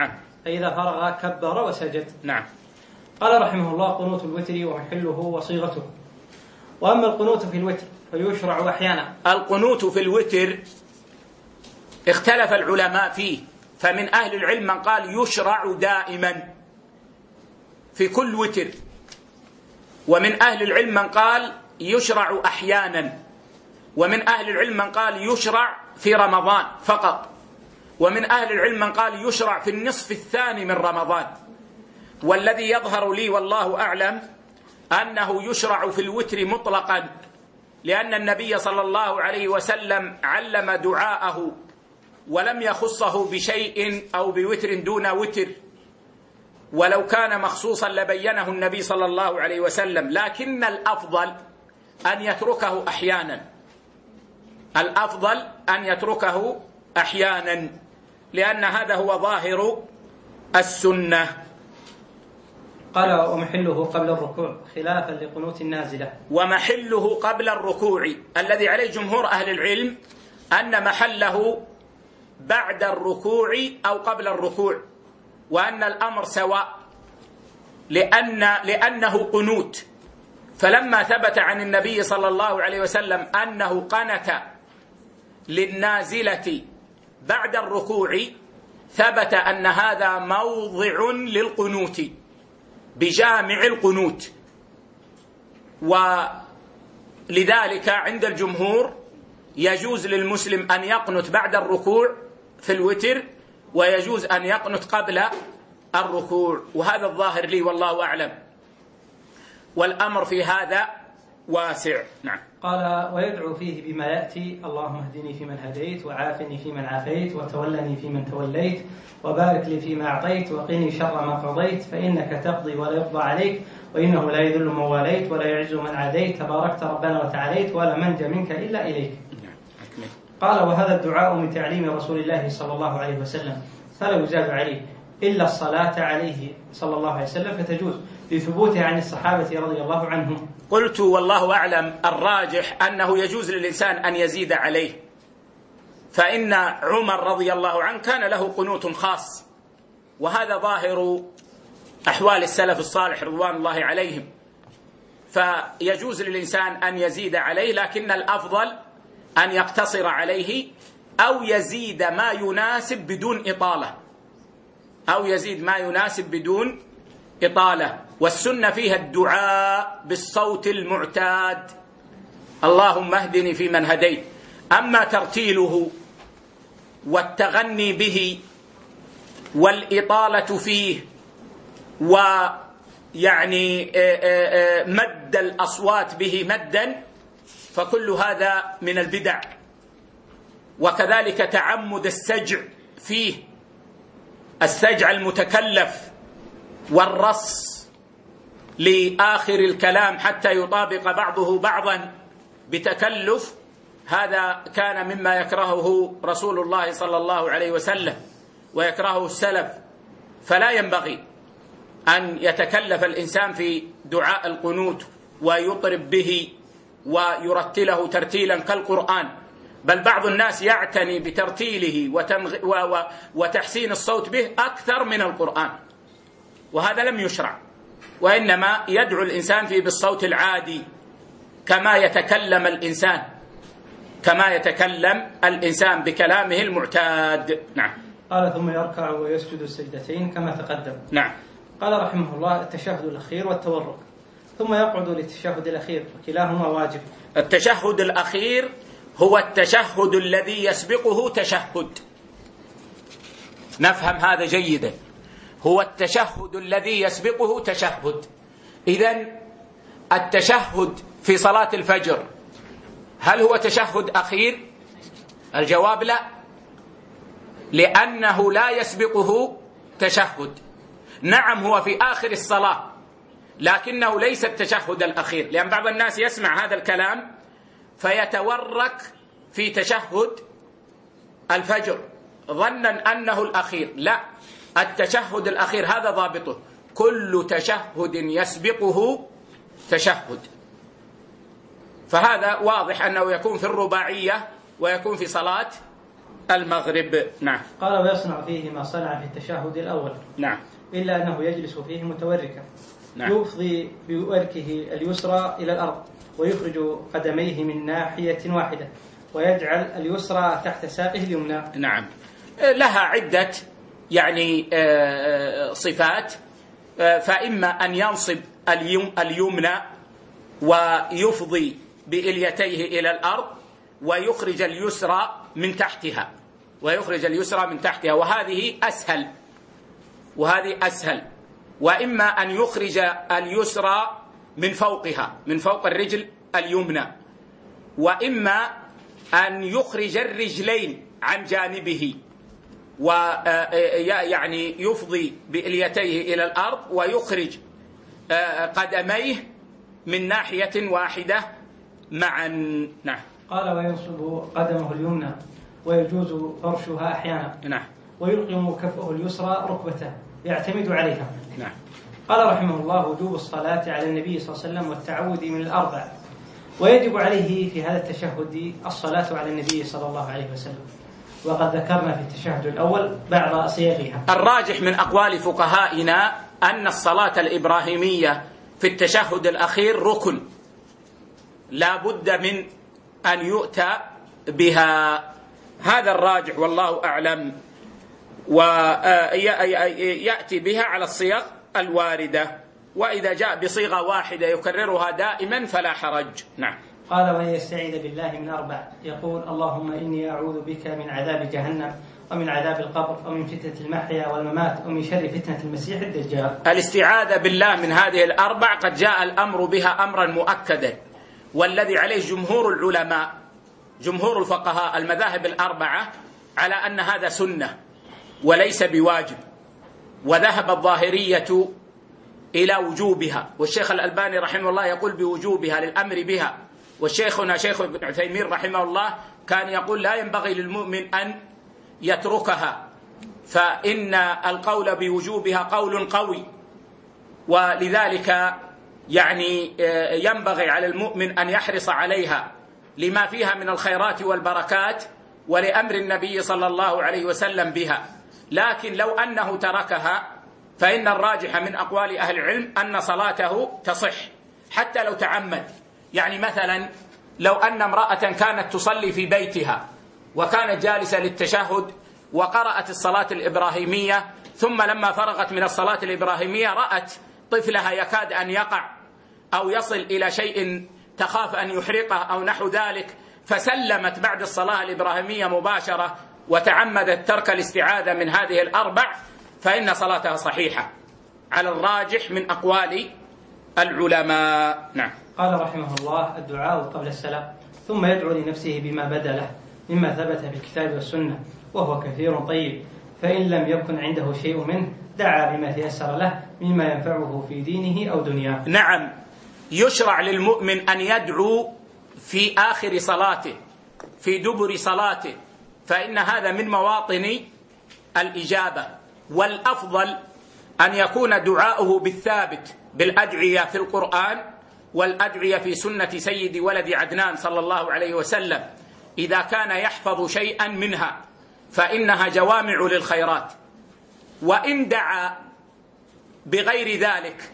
فإذا فرغ كبر وسجد. نعم. قال رحمه الله: قنوت الوتر ومحله وصيغته. وأما القنوت في الوتر فيشرع أحيانا. القنوت في الوتر اختلف العلماء فيه، فمن أهل العلم من قال يشرع دائما في كل وتر، ومن أهل العلم من قال يشرع أحيانا، ومن أهل العلم من قال يشرع في رمضان فقط، ومن أهل العلم من قال يشرع في النصف الثاني من رمضان. والذي يظهر لي والله أعلم أنه يشرع في الوتر مطلقا، لأن النبي صلى الله عليه وسلم علم دعاءه ولم يخصه بشيء أو بوتر دون وتر، ولو كان مخصوصا لبينه النبي صلى الله عليه وسلم، لكن الأفضل أن يتركه أحيانا، الأفضل أن يتركه أحيانا، لأن هذا هو ظاهر السنة. قال: ومحله قبل الركوع خلافا لقنوت النازلة. ومحله قبل الركوع، الذي عليه جمهور أهل العلم أن محله بعد الركوع أو قبل الركوع، وأن الأمر سواء، لأن لأنه قنوت. فلما ثبت عن النبي صلى الله عليه وسلم أنه قنت للنازلة بعد الركوع، ثبت أن هذا موضع للقنوت بجامع القنوت، ولذلك عند الجمهور يجوز للمسلم أن يقنت بعد الركوع في الوتر، ويجوز أن يقنت قبل الركوع، وهذا الظاهر لي والله أعلم، والأمر في هذا واسع. نعم. قال: ويدعو فيه بما يأتي: اللهم اهدني فيمن هديت، وعافني فيمن عافيت، وتولني فيمن توليت، وبارك لي فيما أعطيت، وقني شر ما قضيت، فإنك تقضي ولا يقضى عليك، وإنه لا يذل من واليت ولا يعز من عاديت، تباركت ربنا وتعاليت، ولا منجى منك إلا إليك. قال: وهذا الدعاء من تعليم رسول الله صلى الله عليه وسلم، فلا يزاد عليه إلا الصلاة عليه صلى الله عليه وسلم، فتجوز لثبوته عن الصحابة رضي الله عنهم. قلت والله أعلم الراجح أنه يجوز للإنسان أن يزيد عليه، فإن عمر رضي الله عنه كان له قنوت خاص، وهذا ظاهر أحوال السلف الصالح رضوان الله عليهم، فيجوز للإنسان أن يزيد عليه، لكن الأفضل أن يقتصر عليه أو يزيد ما يناسب بدون إطالة، أو يزيد ما يناسب بدون إطالة. والسنة فيها الدعاء بالصوت المعتاد: اللهم اهدني فيمن هديت. أما ترتيله والتغني به والإطالة فيه ويعني مد الأصوات به مدا، فكل هذا من البدع. وكذلك تعمد السجع فيه، السجع المتكلف والرص لآخر الكلام حتى يطابق بعضه بعضا بتكلف، هذا كان مما يكرهه رسول الله صلى الله عليه وسلم ويكرهه السلف. فلا ينبغي أن يتكلف الإنسان في دعاء القنوت ويطرب به ويرتله ترتيلا كالقرآن، بل بعض الناس يعتني بترتيله وتحسين الصوت به أكثر من القرآن، وهذا لم يشرع، وإنما يدعو الإنسان فيه بالصوت العادي كما يتكلم الإنسان كما يتكلم الإنسان بكلامه المعتاد. نعم. قال: ثم يركع ويسجد السجدتين كما تقدم. نعم. قال رحمه الله: التشهد الأخير والتورك، ثم يقعد للتشهد الأخير، وكلاهما واجب. التشهد الأخير هو التشهد الذي يسبقه تشهد، نفهم هذا جيدا، هو التشهد الذي يسبقه تشهد. إذن التشهد في صلاة الفجر هل هو تشهد أخير؟ الجواب لا، لأنه لا يسبقه تشهد. نعم هو في آخر الصلاة، لكنه ليس التشهد الأخير، لأن بعض الناس يسمع هذا الكلام فيتورك في تشهد الفجر ظنا أنه الأخير. لا، التشهد الأخير هذا ضابطه: كل تشهد يسبقه تشهد. فهذا واضح أنه يكون في الرباعية ويكون في صلاة المغرب. نعم. قال ويصنع فيه ما صنع في التشهد الأول. نعم. إلا أنه يجلس فيه متوركا. نعم. يفضي بوركه اليسرى إلى الأرض ويخرج قدميه من ناحية واحدة ويجعل اليسرى تحت ساقه اليمنى. نعم. لها عدة يعني صفات، فإما أن ينصب اليمنى ويفضي بإليتيه إلى الأرض ويخرج اليسرى من تحتها ويخرج اليسرى من تحتها وهذه أسهل وهذه أسهل وإما أن يخرج اليسرى من فوقها من فوق الرجل اليمنى، وإما أن يخرج الرجلين عن جانبه ويعني يفضي بإليتيه إلى الأرض ويخرج قدميه من ناحية واحدة معا. نعم. قال وينصب قدمه اليمنى ويجوز فرشها أحيانا. نعم. ويلقم كفه اليسرى ركبته يعتمد عليها. نعم. قال رحمه الله وجوب الصلاة على النبي صلى الله عليه وسلم والتعوذ من الأربع، ويجب عليه في هذا التشهد الصلاة على النبي صلى الله عليه وسلم، وقد ذكرنا في التشهد الأول بعض صيغها. الراجح من أقوال فقهائنا أن الصلاة الإبراهيمية في التشهد الأخير ركن لا بد من أن يؤتى بها، هذا الراجح والله أعلم، ويأتي بها على الصيغ الواردة، وإذا جاء بصيغة واحدة يكررها دائما فلا حرج. نعم. قال وأن يستعيذ بالله من أربع، يقول اللهم إني أعوذ بك من عذاب جهنم ومن عذاب القبر ومن فتنة المحيا والممات ومن شر فتنة المسيح الدجال. الاستعاذة بالله من هذه الأربع قد جاء الأمر بها أمرا مؤكدا، والذي عليه جمهور العلماء جمهور الفقهاء المذاهب الأربعة على أن هذا سنة وليس بواجب، وذهب الظاهرية إلى وجوبها، والشيخ الألباني رحمه الله يقول بوجوبها للأمر بها، والشيخنا شيخ ابن عثيمين رحمه الله كان يقول لا ينبغي للمؤمن أن يتركها، فإن القول بوجوبها قول قوي، ولذلك يعني ينبغي على المؤمن أن يحرص عليها لما فيها من الخيرات والبركات ولأمر النبي صلى الله عليه وسلم بها. لكن لو أنه تركها فإن الراجح من أقوال أهل العلم أن صلاته تصح حتى لو تعمد. يعني مثلا لو أن امرأة كانت تصلي في بيتها وكانت جالسة للتشهد وقرأت الصلاة الإبراهيمية، ثم لما فرغت من الصلاة الإبراهيمية رأت طفلها يكاد أن يقع أو يصل إلى شيء تخاف أن يحرقه أو نحو ذلك، فسلمت بعد الصلاة الإبراهيمية مباشرة وتعمدت ترك الاستعاذة من هذه الأربع، فإن صلاتها صحيحة على الراجح من أقوال العلماء. نعم. قال رحمه الله الدعاء قبل السلام، ثم يدعو لنفسه بما بدا له مما ثبت في الكتاب والسنة وهو كثير طيب، فإن لم يكن عنده شيء منه دعا بما تيسر له مما ينفعه في دينه أو دنياه. نعم. يشرع للمؤمن أن يدعو في آخر صلاته في دبر صلاته، فإن هذا من مواطن الإجابة، والأفضل أن يكون دعاؤه بالثابت بالأدعية في القرآن والأدعية في سنة سيد ولد عدنان صلى الله عليه وسلم، إذا كان يحفظ شيئا منها فإنها جوامع للخيرات. وإن دعا بغير ذلك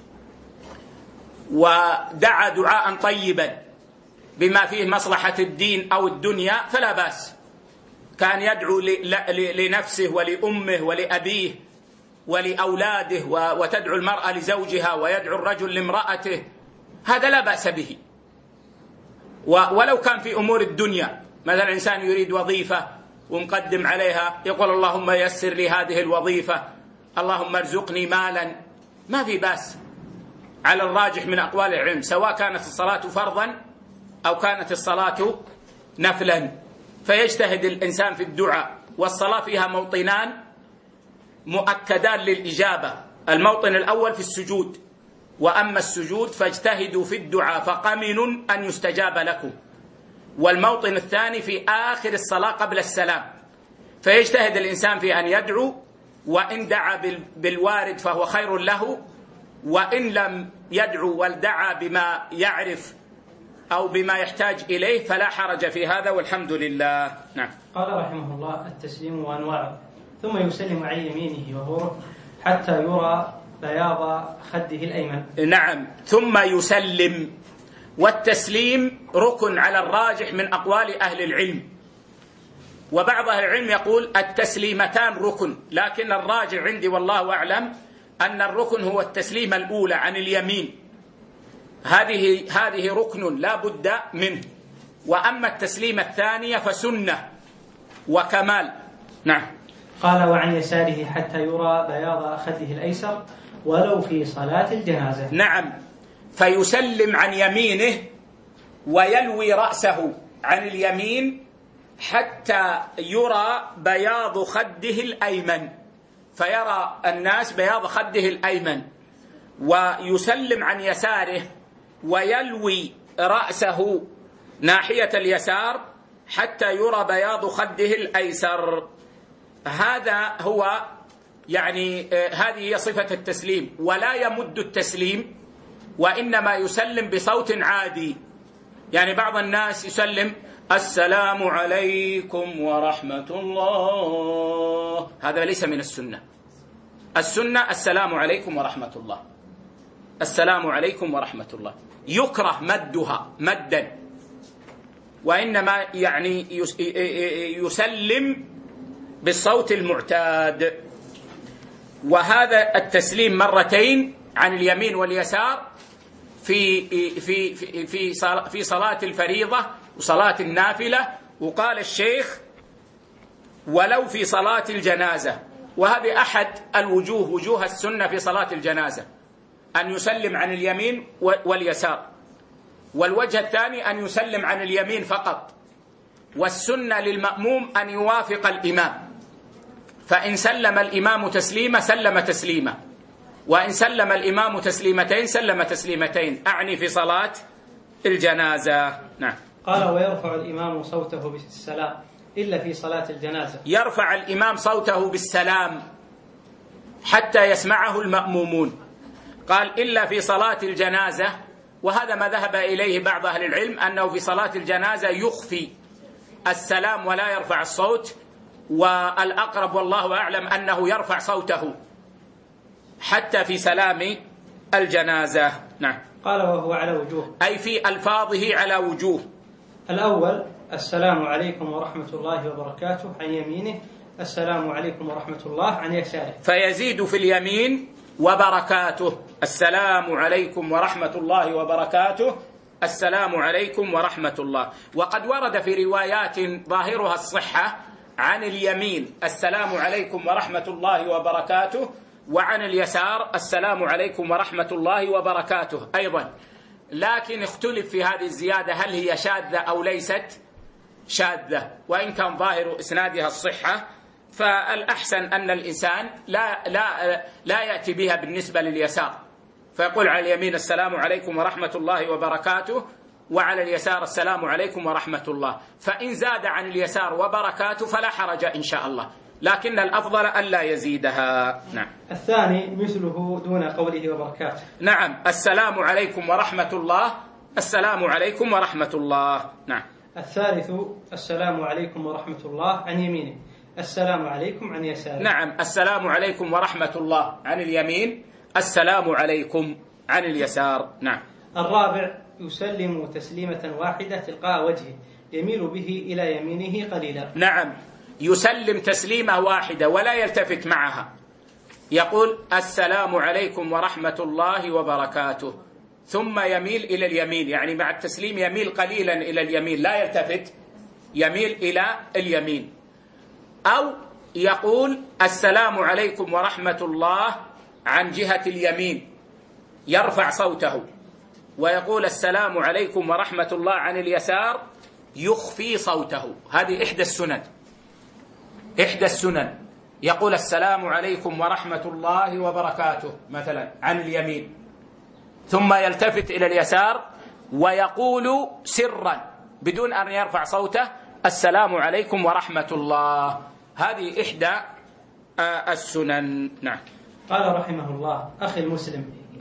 ودعا دعاء طيبا بما فيه مصلحة الدين أو الدنيا فلا بأس، كان يدعو لنفسه ولأمه ولأبيه ولأولاده، وتدعو المرأة لزوجها ويدعو الرجل لامرأته، هذا لا بأس به. ولو كان في أمور الدنيا، مثلا إنسان يريد وظيفة ومقدم عليها يقول اللهم يسر لي هذه الوظيفة، اللهم ارزقني مالا، ما في بأس على الراجح من أقوال العلم، سواء كانت الصلاة فرضا أو كانت الصلاة نفلا، فيجتهد الإنسان في الدعاء. والصلاة فيها موطنان مؤكدان للإجابة، الموطن الأول في السجود، وأما السجود فاجتهدوا في الدعاء فقمن أن يستجاب لكم، والموطن الثاني في آخر الصلاة قبل السلام، فيجتهد الإنسان في أن يدعو، وإن دعا بالوارد فهو خير له، وإن لم يدعو ودعا بما يعرف أو بما يحتاج إليه فلا حرج في هذا، والحمد لله. نعم. قال رحمه الله: التسليم وأنواعه. ثم يسلم عن يمينه وهو ركن حتى يرى بياض خده الأيمن. نعم. ثم يسلم، والتسليم ركن على الراجح من أقوال أهل العلم، وبعض أهل العلم يقول التسليمتان ركن، لكن الراجح عندي والله أعلم أن الركن هو التسليمة الأولى عن اليمين، هذه هذه ركن لا بد منه، وأما التسليمة الثانية فسنة وكمال. نعم. قال: وعن يساره حتى يرى بياض خده الأيسر ولو في صلاة الجنازة. نعم. فيسلم عن يمينه ويلوي رأسه عن اليمين حتى يرى بياض خده الأيمن، فيرى الناس بياض خده الأيمن، ويسلم عن يساره ويلوي رأسه ناحية اليسار حتى يرى بياض خده الأيسر. هذا هو يعني هذه هي صفة التسليم، ولا يمد التسليم، وإنما يسلم بصوت عادي. يعني بعض الناس يسلم السلام عليكم ورحمة الله، هذا ليس من السنة. السنة السلام عليكم ورحمة الله، السلام عليكم ورحمة الله، يكره مدها مدا، وإنما يعني يسلم بالصوت المعتاد. وهذا التسليم مرتين عن اليمين واليسار في في في في في صلاة الفريضة وصلاة النافلة. وقال الشيخ ولو في صلاة الجنازة، وهذه أحد الوجوه وجوه السنة في صلاة الجنازة، أن يسلم عن اليمين واليسار، والوجه الثاني أن يسلم عن اليمين فقط، والسنة للمأموم أن يوافق الإمام، فإن سلم الإمام تسليمة سلم تسليمة، وإن سلم الإمام تسليمتين سلم تسليمتين، أعني في صلاة الجنازة. نعم. قال: ويرفع الإمام صوته بالسلام إلا في صلاة الجنازة. يرفع الإمام صوته بالسلام حتى يسمعه المأمومون. قال إلا في صلاة الجنازة، وهذا ما ذهب إليه بعض أهل العلم، أنه في صلاة الجنازة يخفي السلام ولا يرفع الصوت، والأقرب والله أعلم أنه يرفع صوته حتى في سلام الجنازة. نعم. قال: وهو على وجوه، أي في ألفاظه على وجوه. الأول السلام عليكم ورحمة الله وبركاته عن يمينه، السلام عليكم ورحمة الله عن يساره، فيزيد في اليمين وبركاته، السلام عليكم ورحمة الله وبركاته، السلام عليكم ورحمة الله. وقد ورد في روايات ظاهرها الصحة عن اليمين السلام عليكم ورحمة الله وبركاته، وعن اليسار السلام عليكم ورحمة الله وبركاته أيضا، لكن اختلف في هذه الزيادة هل هي شاذة أو ليست شاذة، وإن كان ظاهر إسنادها الصحة، فالأحسن أن الإنسان لا لا لا يأتي بها بالنسبة لليسار، فيقول على اليمين السلام عليكم ورحمة الله وبركاته، وعلى اليسار السلام عليكم ورحمة الله. فإن زاد عن اليسار وبركاته فلا حرج إن شاء الله، لكن الأفضل ألا يزيدها. نعم. الثاني مثله دون قوله وبركاته. نعم. السلام عليكم ورحمة الله، السلام عليكم ورحمة الله. نعم. الثالث السلام عليكم ورحمة الله عن يمينه، السلام عليكم عن يساره. نعم. السلام عليكم ورحمة الله عن اليمين، السلام عليكم عن اليسار. نعم. الرابع يسلم تسليمة واحدة تلقاء وجهه يميل به إلى يمينه قليلا. نعم. يسلم تسليمة واحدة ولا يلتفت معها، يقول السلام عليكم ورحمة الله وبركاته، ثم يميل إلى اليمين، يعني مع التسليم يميل قليلا إلى اليمين، لا يلتفت، يميل إلى اليمين. أو يقول السلام عليكم ورحمة الله عن جهة اليمين، يرفع صوته، ويقول السلام عليكم ورحمة الله عن اليسار، يخفي صوته. هذه إحدى السنن، إحدى السنن، يقول السلام عليكم ورحمة الله وبركاته مثلا عن اليمين، ثم يلتفت إلى اليسار ويقول سرا بدون أن يرفع صوته السلام عليكم ورحمة الله. هذه إحدى السنن. نعم. قال رحمه الله: أخي المسلم،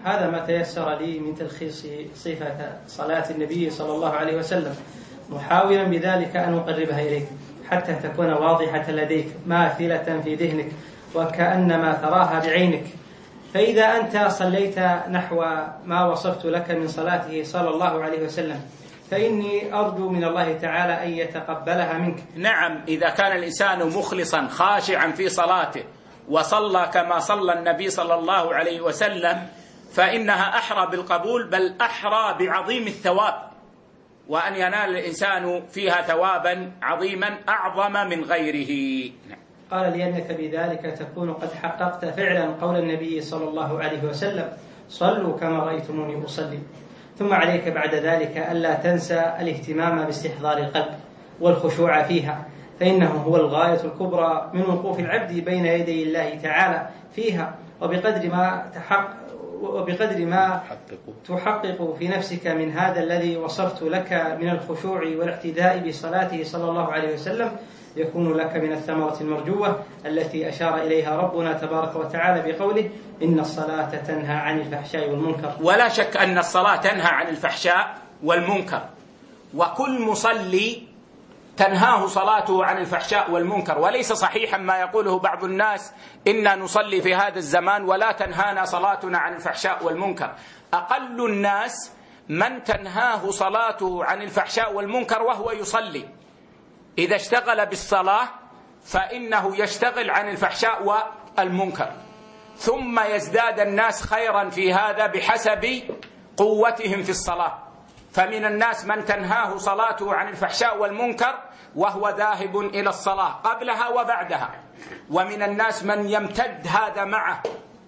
هذا ما تيسر لي من تلخيص صفة صلاة النبي صلى الله عليه وسلم، محاولا بذلك أن أقربها إليك حتى تكون واضحة لديك ماثلة في ذهنك وكأنما تراها بعينك. فإذا أنت صليت نحو ما وصفت لك من صلاته صلى الله عليه وسلم فإني أرجو من الله تعالى أن يتقبلها منك. نعم، إذا كان الإنسان مخلصا خاشعا في صلاته وصلى كما صلى النبي صلى الله عليه وسلم فإنها أحرى بالقبول، بل أحرى بعظيم الثواب، وأن ينال الإنسان فيها ثوابا عظيما أعظم من غيره. قال لأنك بذلك تكون قد حققت فعلا قول النبي صلى الله عليه وسلم: صلوا كما رأيتموني أصلي. ثم عليك بعد ذلك ألا تنسى الاهتمام باستحضار القلب والخشوع فيها، فإنه هو الغاية الكبرى من وقوف العبد بين يدي الله تعالى فيها، وبقدر ما تحقق وبقدر ما تحقق في نفسك من هذا الذي وصفت لك من الخشوع والاعتداء بصلاته صلى الله عليه وسلم يكون لك من الثمرة المرجوة التي أشار إليها ربنا تبارك وتعالى بقوله: إن الصلاة تنهى عن الفحشاء والمنكر. ولا شك أن الصلاة تنهى عن الفحشاء والمنكر، وكل مصلي تنهاه صلاته عن الفحشاء والمنكر، وليس صحيحا ما يقوله بعض الناس إننا نصلي في هذا الزمان ولا تنهانا صلاتنا عن الفحشاء والمنكر. أقل الناس من تنهاه صلاته عن الفحشاء والمنكر وهو يصلي. إذا اشتغل بالصلاة فإنه يشتغل عن الفحشاء والمنكر، ثم يزداد الناس خيرا في هذا بحسب قوتهم في الصلاة. فمن الناس من تنهاه صلاته عن الفحشاء والمنكر وهو ذاهب إلى الصلاة قبلها وبعدها، ومن الناس من يمتد هذا معه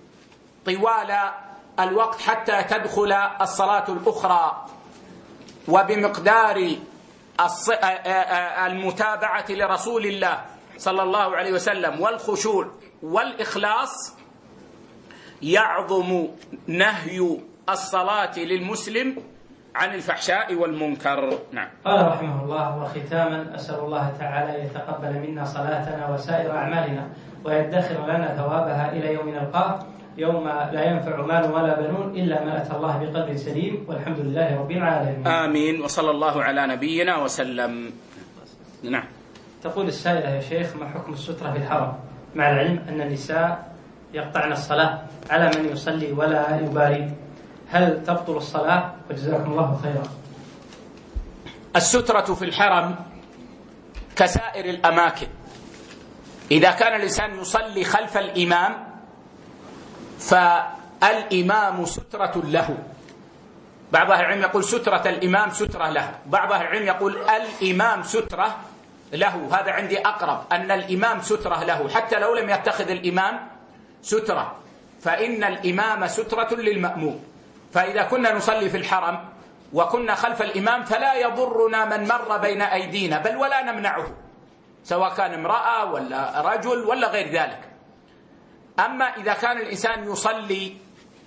طوال الوقت حتى تدخل الصلاة الأخرى. وبمقدار المتابعة لرسول الله صلى الله عليه وسلم والخشوع والإخلاص يعظم نهي الصلاة للمسلم عن الفحشاء والمنكر. نعم. قال رحمه الله: وختاما أسأل الله تعالى يتقبل منا صلاتنا وسائر أعمالنا ويدخر لنا ثوابها إلى يوم نلقاه، يوم لا ينفع مال ولا بنون إلا ما أتى الله بقلب سليم، والحمد لله رب العالمين. آمين، وصلى الله على نبينا وسلم. نعم. تقول السائلة: يا شيخ، ما حكم السترة في الحرم مع العلم أن النساء يقطعن الصلاة على من يصلي ولا يبالي، هل تبطل الصلاة؟ وجزاكم الله خيرا. السترة في الحرم كسائر الأماكن. إذا كان الإنسان يصلي خلف الإمام فالإمام سترة له. بعض أهل العلم يقول سترة الإمام سترة له، بعض أهل العلم يقول الإمام سترة له. هذا عندي أقرب، أن الإمام سترة له حتى لو لم يتخذ الإمام سترة، فإن الإمام سترة للمأموم. فإذا كنا نصلي في الحرم وكنا خلف الإمام فلا يضرنا من مر بين أيدينا، بل ولا نمنعه، سواء كان امرأة ولا رجل ولا غير ذلك. أما إذا كان الإنسان يصلي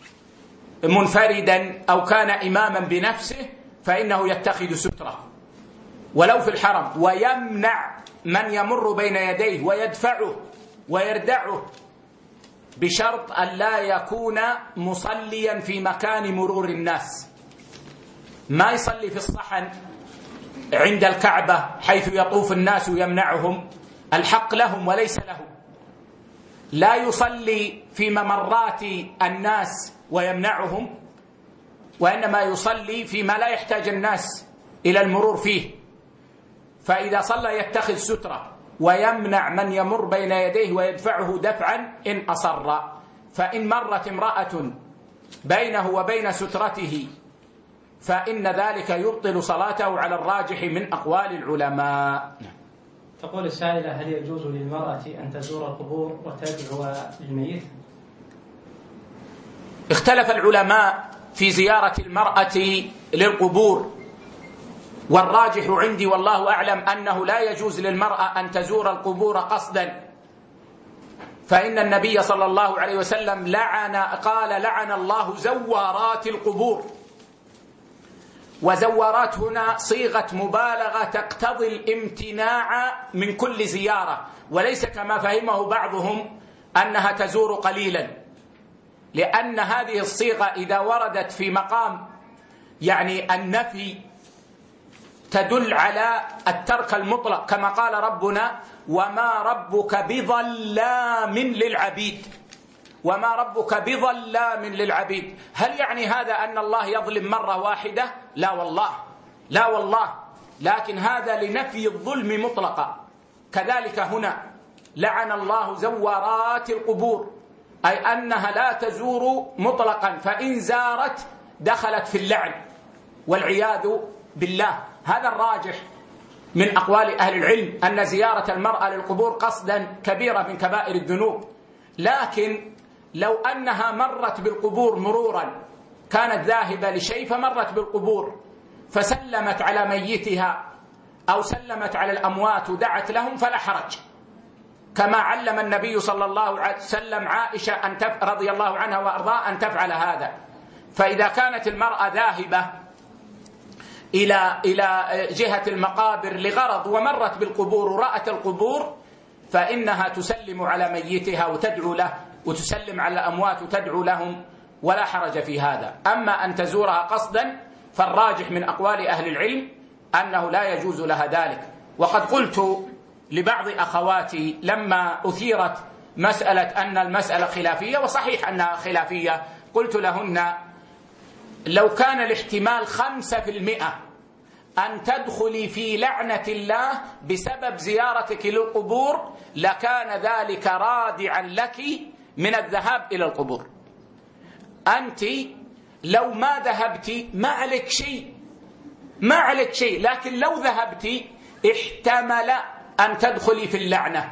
منفردا أو كان إماما بنفسه فإنه يتخذ سترة ولو في الحرم، ويمنع من يمر بين يديه ويدفعه ويردعه، بشرط أن لا يكون مصليا في مكان مرور الناس. ما يصلي في الصحن عند الكعبة حيث يطوف الناس ويمنعهم، الحق لهم وليس لهم. لا يصلي في ممرات الناس ويمنعهم، وإنما يصلي فيما لا يحتاج الناس إلى المرور فيه. فإذا صلى يتخذ سترة ويمنع من يمر بين يديه ويدفعه دفعا إن أصر. فإن مرت امرأة بينه وبين سترته فإن ذلك يبطل صلاته على الراجح من أقوال العلماء. تقول السائلة: هل يجوز للمرأة أن تزور القبور وتدعو للميت؟ اختلف العلماء في زيارة المرأة للقبور، والراجح عندي والله أعلم أنه لا يجوز للمرأة أن تزور القبور قصدا، فإن النبي صلى الله عليه وسلم لعن قال: لعن الله زوارات القبور. وزوارات هنا صيغة مبالغة تقتضي الامتناع من كل زيارة، وليس كما فهمه بعضهم أنها تزور قليلا، لأن هذه الصيغة إذا وردت في مقام يعني النفي تدل على الترك المطلق، كما قال ربنا: وما ربك بظلام للعبيد. وما ربك بظلام للعبيد، هل يعني هذا أن الله يظلم مرة واحدة؟ لا والله، لا والله، لكن هذا لنفي الظلم مطلقا. كذلك هنا لعن الله زوارات القبور، أي أنها لا تزور مطلقا، فإن زارت دخلت في اللعن والعياذ بالله. هذا الراجح من أقوال أهل العلم، أن زيارة المرأة للقبور قصدا كبيرة من كبائر الذنوب، لكن لو أنها مرت بالقبور مرورا، كانت ذاهبة لشيء فمرت بالقبور فسلمت على ميتها أو سلمت على الأموات ودعت لهم فلا حرج، كما علم النبي صلى الله عليه وسلم عائشة أن تف... رضي الله عنها وأرضاها أن تفعل هذا. فإذا كانت المرأة ذاهبة إلى إلى جهة المقابر لغرض ومرت بالقبور ورأت القبور، فإنها تسلم على ميتها وتدعو له، وتسلم على الأموات وتدعو لهم، ولا حرج في هذا. أما أن تزورها قصدا فالراجح من أقوال أهل العلم أنه لا يجوز لها ذلك. وقد قلت لبعض أخواتي لما أثيرت مسألة أن المسألة خلافية، وصحيح أنها خلافية، قلت لهن: لو كان الاحتمال خمسة في المئة أن تدخلي في لعنة الله بسبب زيارتك للقبور، لكان ذلك رادعا لك من الذهاب إلى القبور. أنت لو ما ذهبت ما عليك شيء، ما عليك شيء، لكن لو ذهبت احتمل أن تدخلي في اللعنة،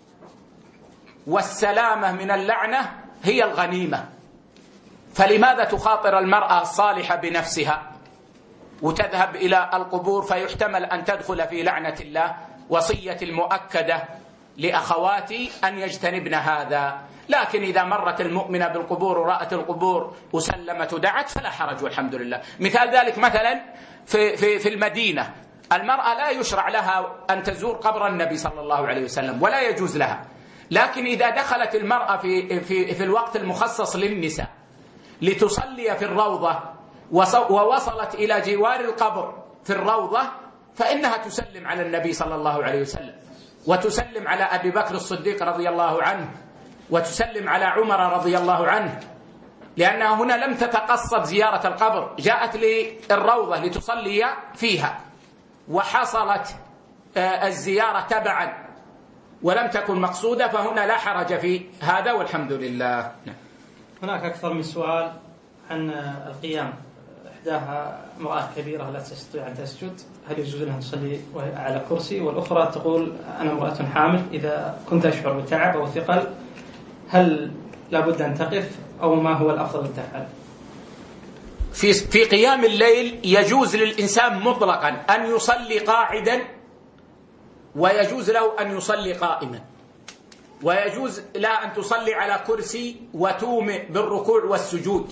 والسلامة من اللعنة هي الغنيمة. فلماذا تخاطر المرأة الصالحة بنفسها وتذهب إلى القبور فيحتمل أن تدخل في لعنة الله؟ وصية المؤكدة لأخواتي أن يجتنبن هذا. لكن إذا مرت المؤمنة بالقبور ورأت القبور وسلمت ودعت فلا حرج والحمد لله. مثال ذلك مثلا في, في, في المدينة، المرأة لا يشرع لها أن تزور قبر النبي صلى الله عليه وسلم، ولا يجوز لها. لكن إذا دخلت المرأة في, في, في الوقت المخصص للنساء لتصلي في الروضة ووصلت إلى جوار القبر في الروضة، فإنها تسلم على النبي صلى الله عليه وسلم، وتسلم على أبي بكر الصديق رضي الله عنه، وتسلم على عمر رضي الله عنه، لأنها هنا لم تتقصد زيارة القبر، جاءت للروضة لتصلي فيها، وحصلت الزيارة تبعا ولم تكن مقصودة، فهنا لا حرج في هذا والحمد لله. هناك أكثر من سؤال عن القيام. إحداها امرأة كبيرة لا تستطيع أن تسجد، هل يجوز لها تصلي على كرسي؟ والأخرى تقول: أنا امرأة حامل، إذا كنت أشعر بتعب أو ثقل هل لابد أن تقف أو ما هو الأفضل أن تفعل؟ في في قيام الليل يجوز للإنسان مطلقا أن يصلي قاعدا، ويجوز له أن يصلي قائما، ويجوز لها أن تصلي على كرسي وتومئ بالركوع والسجود.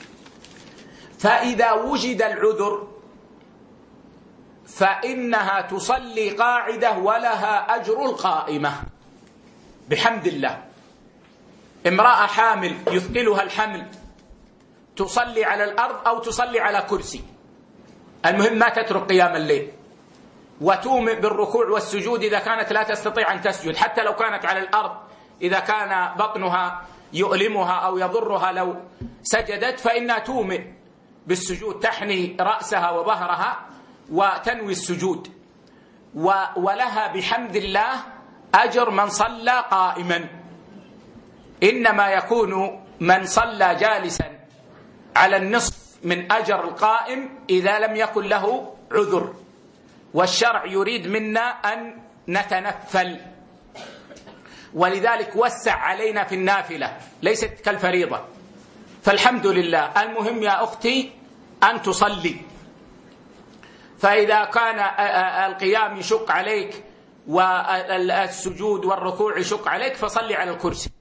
فإذا وجد العذر فإنها تصلي قاعدة ولها أجر القائمة بحمد الله. امرأة حامل يثقلها الحمل تصلي على الأرض أو تصلي على كرسي، المهم ما تترك قيام الليل، وتومئ بالركوع والسجود إذا كانت لا تستطيع أن تسجد، حتى لو كانت على الأرض إذا كان بطنها يؤلمها أو يضرها لو سجدت فإنها تومئ بالسجود، تحني رأسها وظهرها وتنوي السجود، ولها بحمد الله أجر من صلى قائما. إنما يكون من صلى جالسا على النصف من أجر القائم إذا لم يكن له عذر، والشرع يريد منا أن نتنفل، ولذلك وسع علينا في النافلة ليست كالفريضة. فالحمد لله، المهم يا أختي أن تصلي. فإذا كان القيام يشق عليك والسجود والركوع يشق عليك فصلي على الكرسي،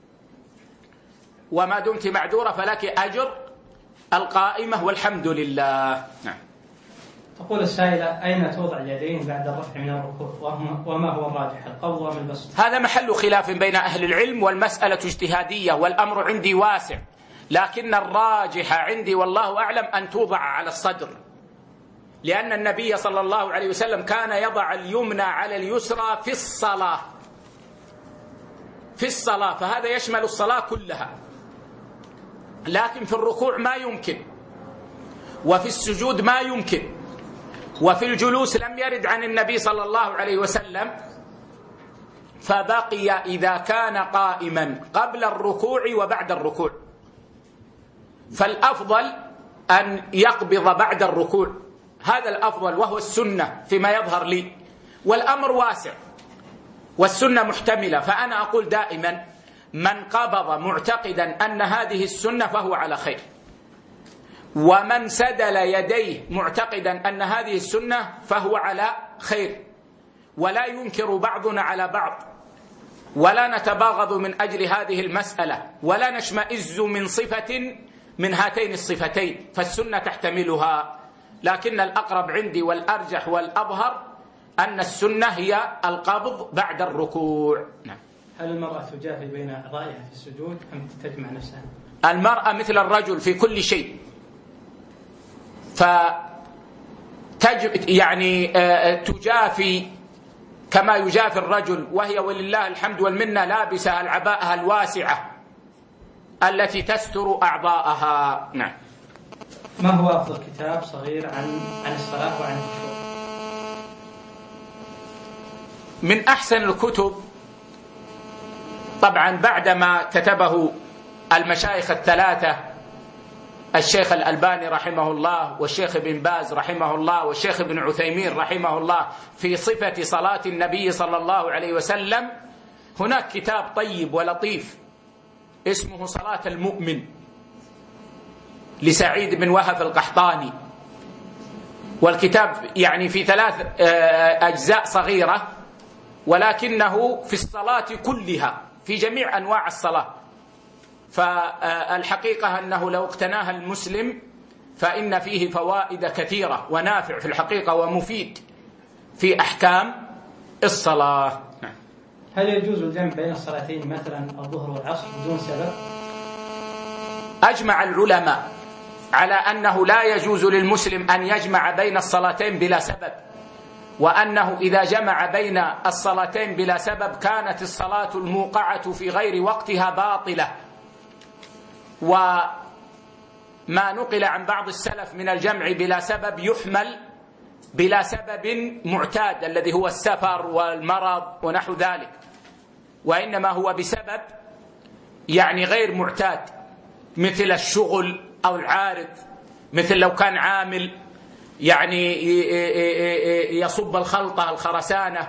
وما دمت معذورة فلك أجر القائمة والحمد لله. نعم. تقول السائلة: أين توضع اليدين بعد الرفع من الركوع، وما هو الراجح، القبض أم البسط؟ هذا محل خلاف بين أهل العلم، والمسألة اجتهادية، والأمر عندي واسع، لكن الراجح عندي والله أعلم أن توضع على الصدر، لأن النبي صلى الله عليه وسلم كان يضع اليمنى على اليسرى في الصلاة في الصلاة فهذا يشمل الصلاة كلها. لكن في الركوع ما يمكن، وفي السجود ما يمكن، وفي الجلوس لم يرد عن النبي صلى الله عليه وسلم. فبقي إذا كان قائما قبل الركوع وبعد الركوع، فالأفضل أن يقبض بعد الركوع، هذا الأفضل وهو السنة فيما يظهر لي، والأمر واسع والسنة محتملة. فأنا أقول دائما من قبض معتقدا أن هذه السنة فهو على خير، ومن سدل يديه معتقدا أن هذه السنة فهو على خير، ولا ينكر بعضنا على بعض، ولا نتباغض من أجل هذه المسألة، ولا نشمئز من صفة من هاتين الصفتين، فالسنة تحتملها. لكن الأقرب عندي والأرجح والأظهر أن السنة هي القبض بعد الركوع. نعم. هل المرأة تجافي بين أعضائها في السجود أم تجمع نفسها؟ المرأة مثل الرجل في كل شيء، فتج يعني تجافي كما يجافي الرجل، وهي ولله الحمد والمنة لابسة العباءة الواسعة التي تستر أعضاءها. نعم. ما هو أفضل كتاب صغير عن عن الصلاة وعن الخشوع؟ من أحسن الكتب طبعا بعدما كتبه المشايخ الثلاثة، الشيخ الألباني رحمه الله، والشيخ ابن باز رحمه الله، والشيخ ابن عثيمين رحمه الله، في صفة صلاة النبي صلى الله عليه وسلم، هناك كتاب طيب ولطيف اسمه صلاة المؤمن لسعيد بن وهب القحطاني، والكتاب يعني في ثلاث أجزاء صغيرة، ولكنه في الصلاة كلها في جميع أنواع الصلاة. فالحقيقة أنه لو اقتناها المسلم فإن فيه فوائد كثيرة ونافع في الحقيقة ومفيد في أحكام الصلاة. هل يجوز الجمع بين الصلاتين مثلا الظهر والعصر بدون سبب؟ أجمع العلماء على أنه لا يجوز للمسلم أن يجمع بين الصلاتين بلا سبب، وأنه إذا جمع بين الصلاتين بلا سبب كانت الصلاة الموقعة في غير وقتها باطلة. وما نقل عن بعض السلف من الجمع بلا سبب يحمل بلا سبب معتاد الذي هو السفر والمرض ونحو ذلك، وإنما هو بسبب يعني غير معتاد مثل الشغل أو العارض، مثل لو كان عامل يعني يصب الخلطة الخرسانة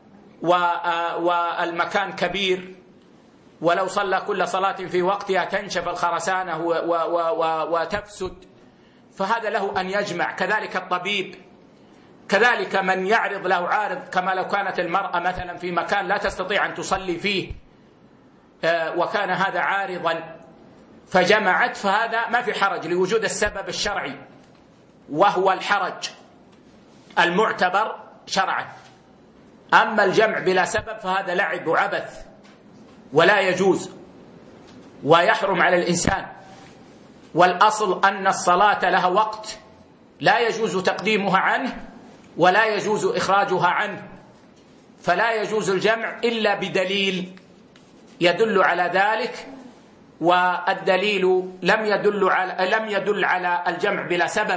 والمكان كبير، ولو صلى كل صلاة في وقتها تنشف الخرسانة وتفسد، فهذا له أن يجمع. كذلك الطبيب، كذلك من يعرض له عارض، كما لو كانت المرأة مثلا في مكان لا تستطيع أن تصلي فيه وكان هذا عارضا فجمعت، فهذا ما في حرج لوجود السبب الشرعي وهو الحرج المعتبر شرعا. أما الجمع بلا سبب فهذا لعب وعبث ولا يجوز ويحرم على الإنسان. والأصل أن الصلاة لها وقت لا يجوز تقديمها عنه ولا يجوز إخراجها عنه، فلا يجوز الجمع إلا بدليل يدل على ذلك، والدليل لم يدل على لم يدل على الجمع بلا سبب.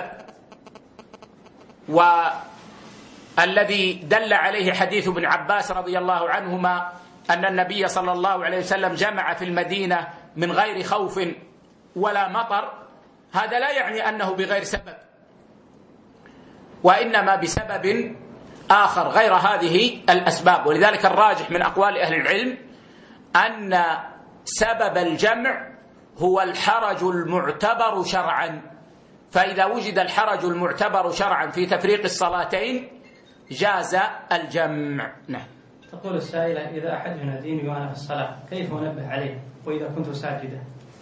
والذي دل عليه حديث ابن عباس رضي الله عنهما أن النبي صلى الله عليه وسلم جمع في المدينة من غير خوف ولا مطر، هذا لا يعني أنه بغير سبب، وإنما بسبب آخر غير هذه الأسباب. ولذلك الراجح من أقوال أهل العلم أن سبب الجمع هو الحرج المعتبر شرعا، فإذا وجد الحرج المعتبر شرعا في تفريق الصلاتين جاز الجمع. نعم. تقول السائلة: إذا أحد يناديني وأنا في الصلاة كيف أنبه عليه وإذا كنت ساجدا؟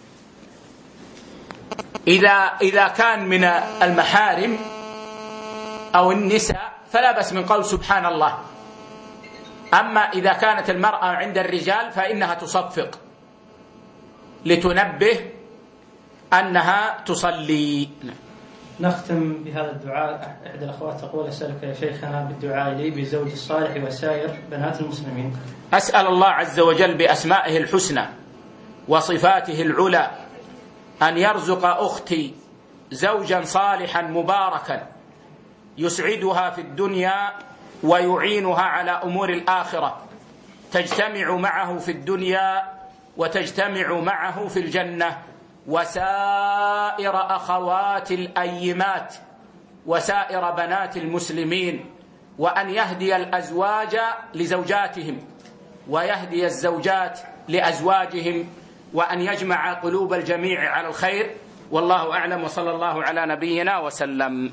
إذا إذا كان من المحارم أو النساء فلا بأس من قول سبحان الله. أما إذا كانت المرأة عند الرجال فإنها تصفق لتنبه أنها تصلي. نختم بهذا الدعاء. إحدى الأخوات تقول: أسألك يا شيخنا بالدعاء لي بالزوج الصالح وسائر بنات المسلمين. أسأل الله عز وجل بأسمائه الحسنى وصفاته العلى أن يرزق أختي زوجا صالحا مباركا يسعدها في الدنيا ويعينها على أمور الآخرة، تجتمع معه في الدنيا وتجتمع معه في الجنة، وسائر أخوات الأيمات وسائر بنات المسلمين، وأن يهدي الأزواج لزوجاتهم ويهدي الزوجات لأزواجهم، وأن يجمع قلوب الجميع على الخير. والله أعلم، وصلى الله على نبينا وسلم.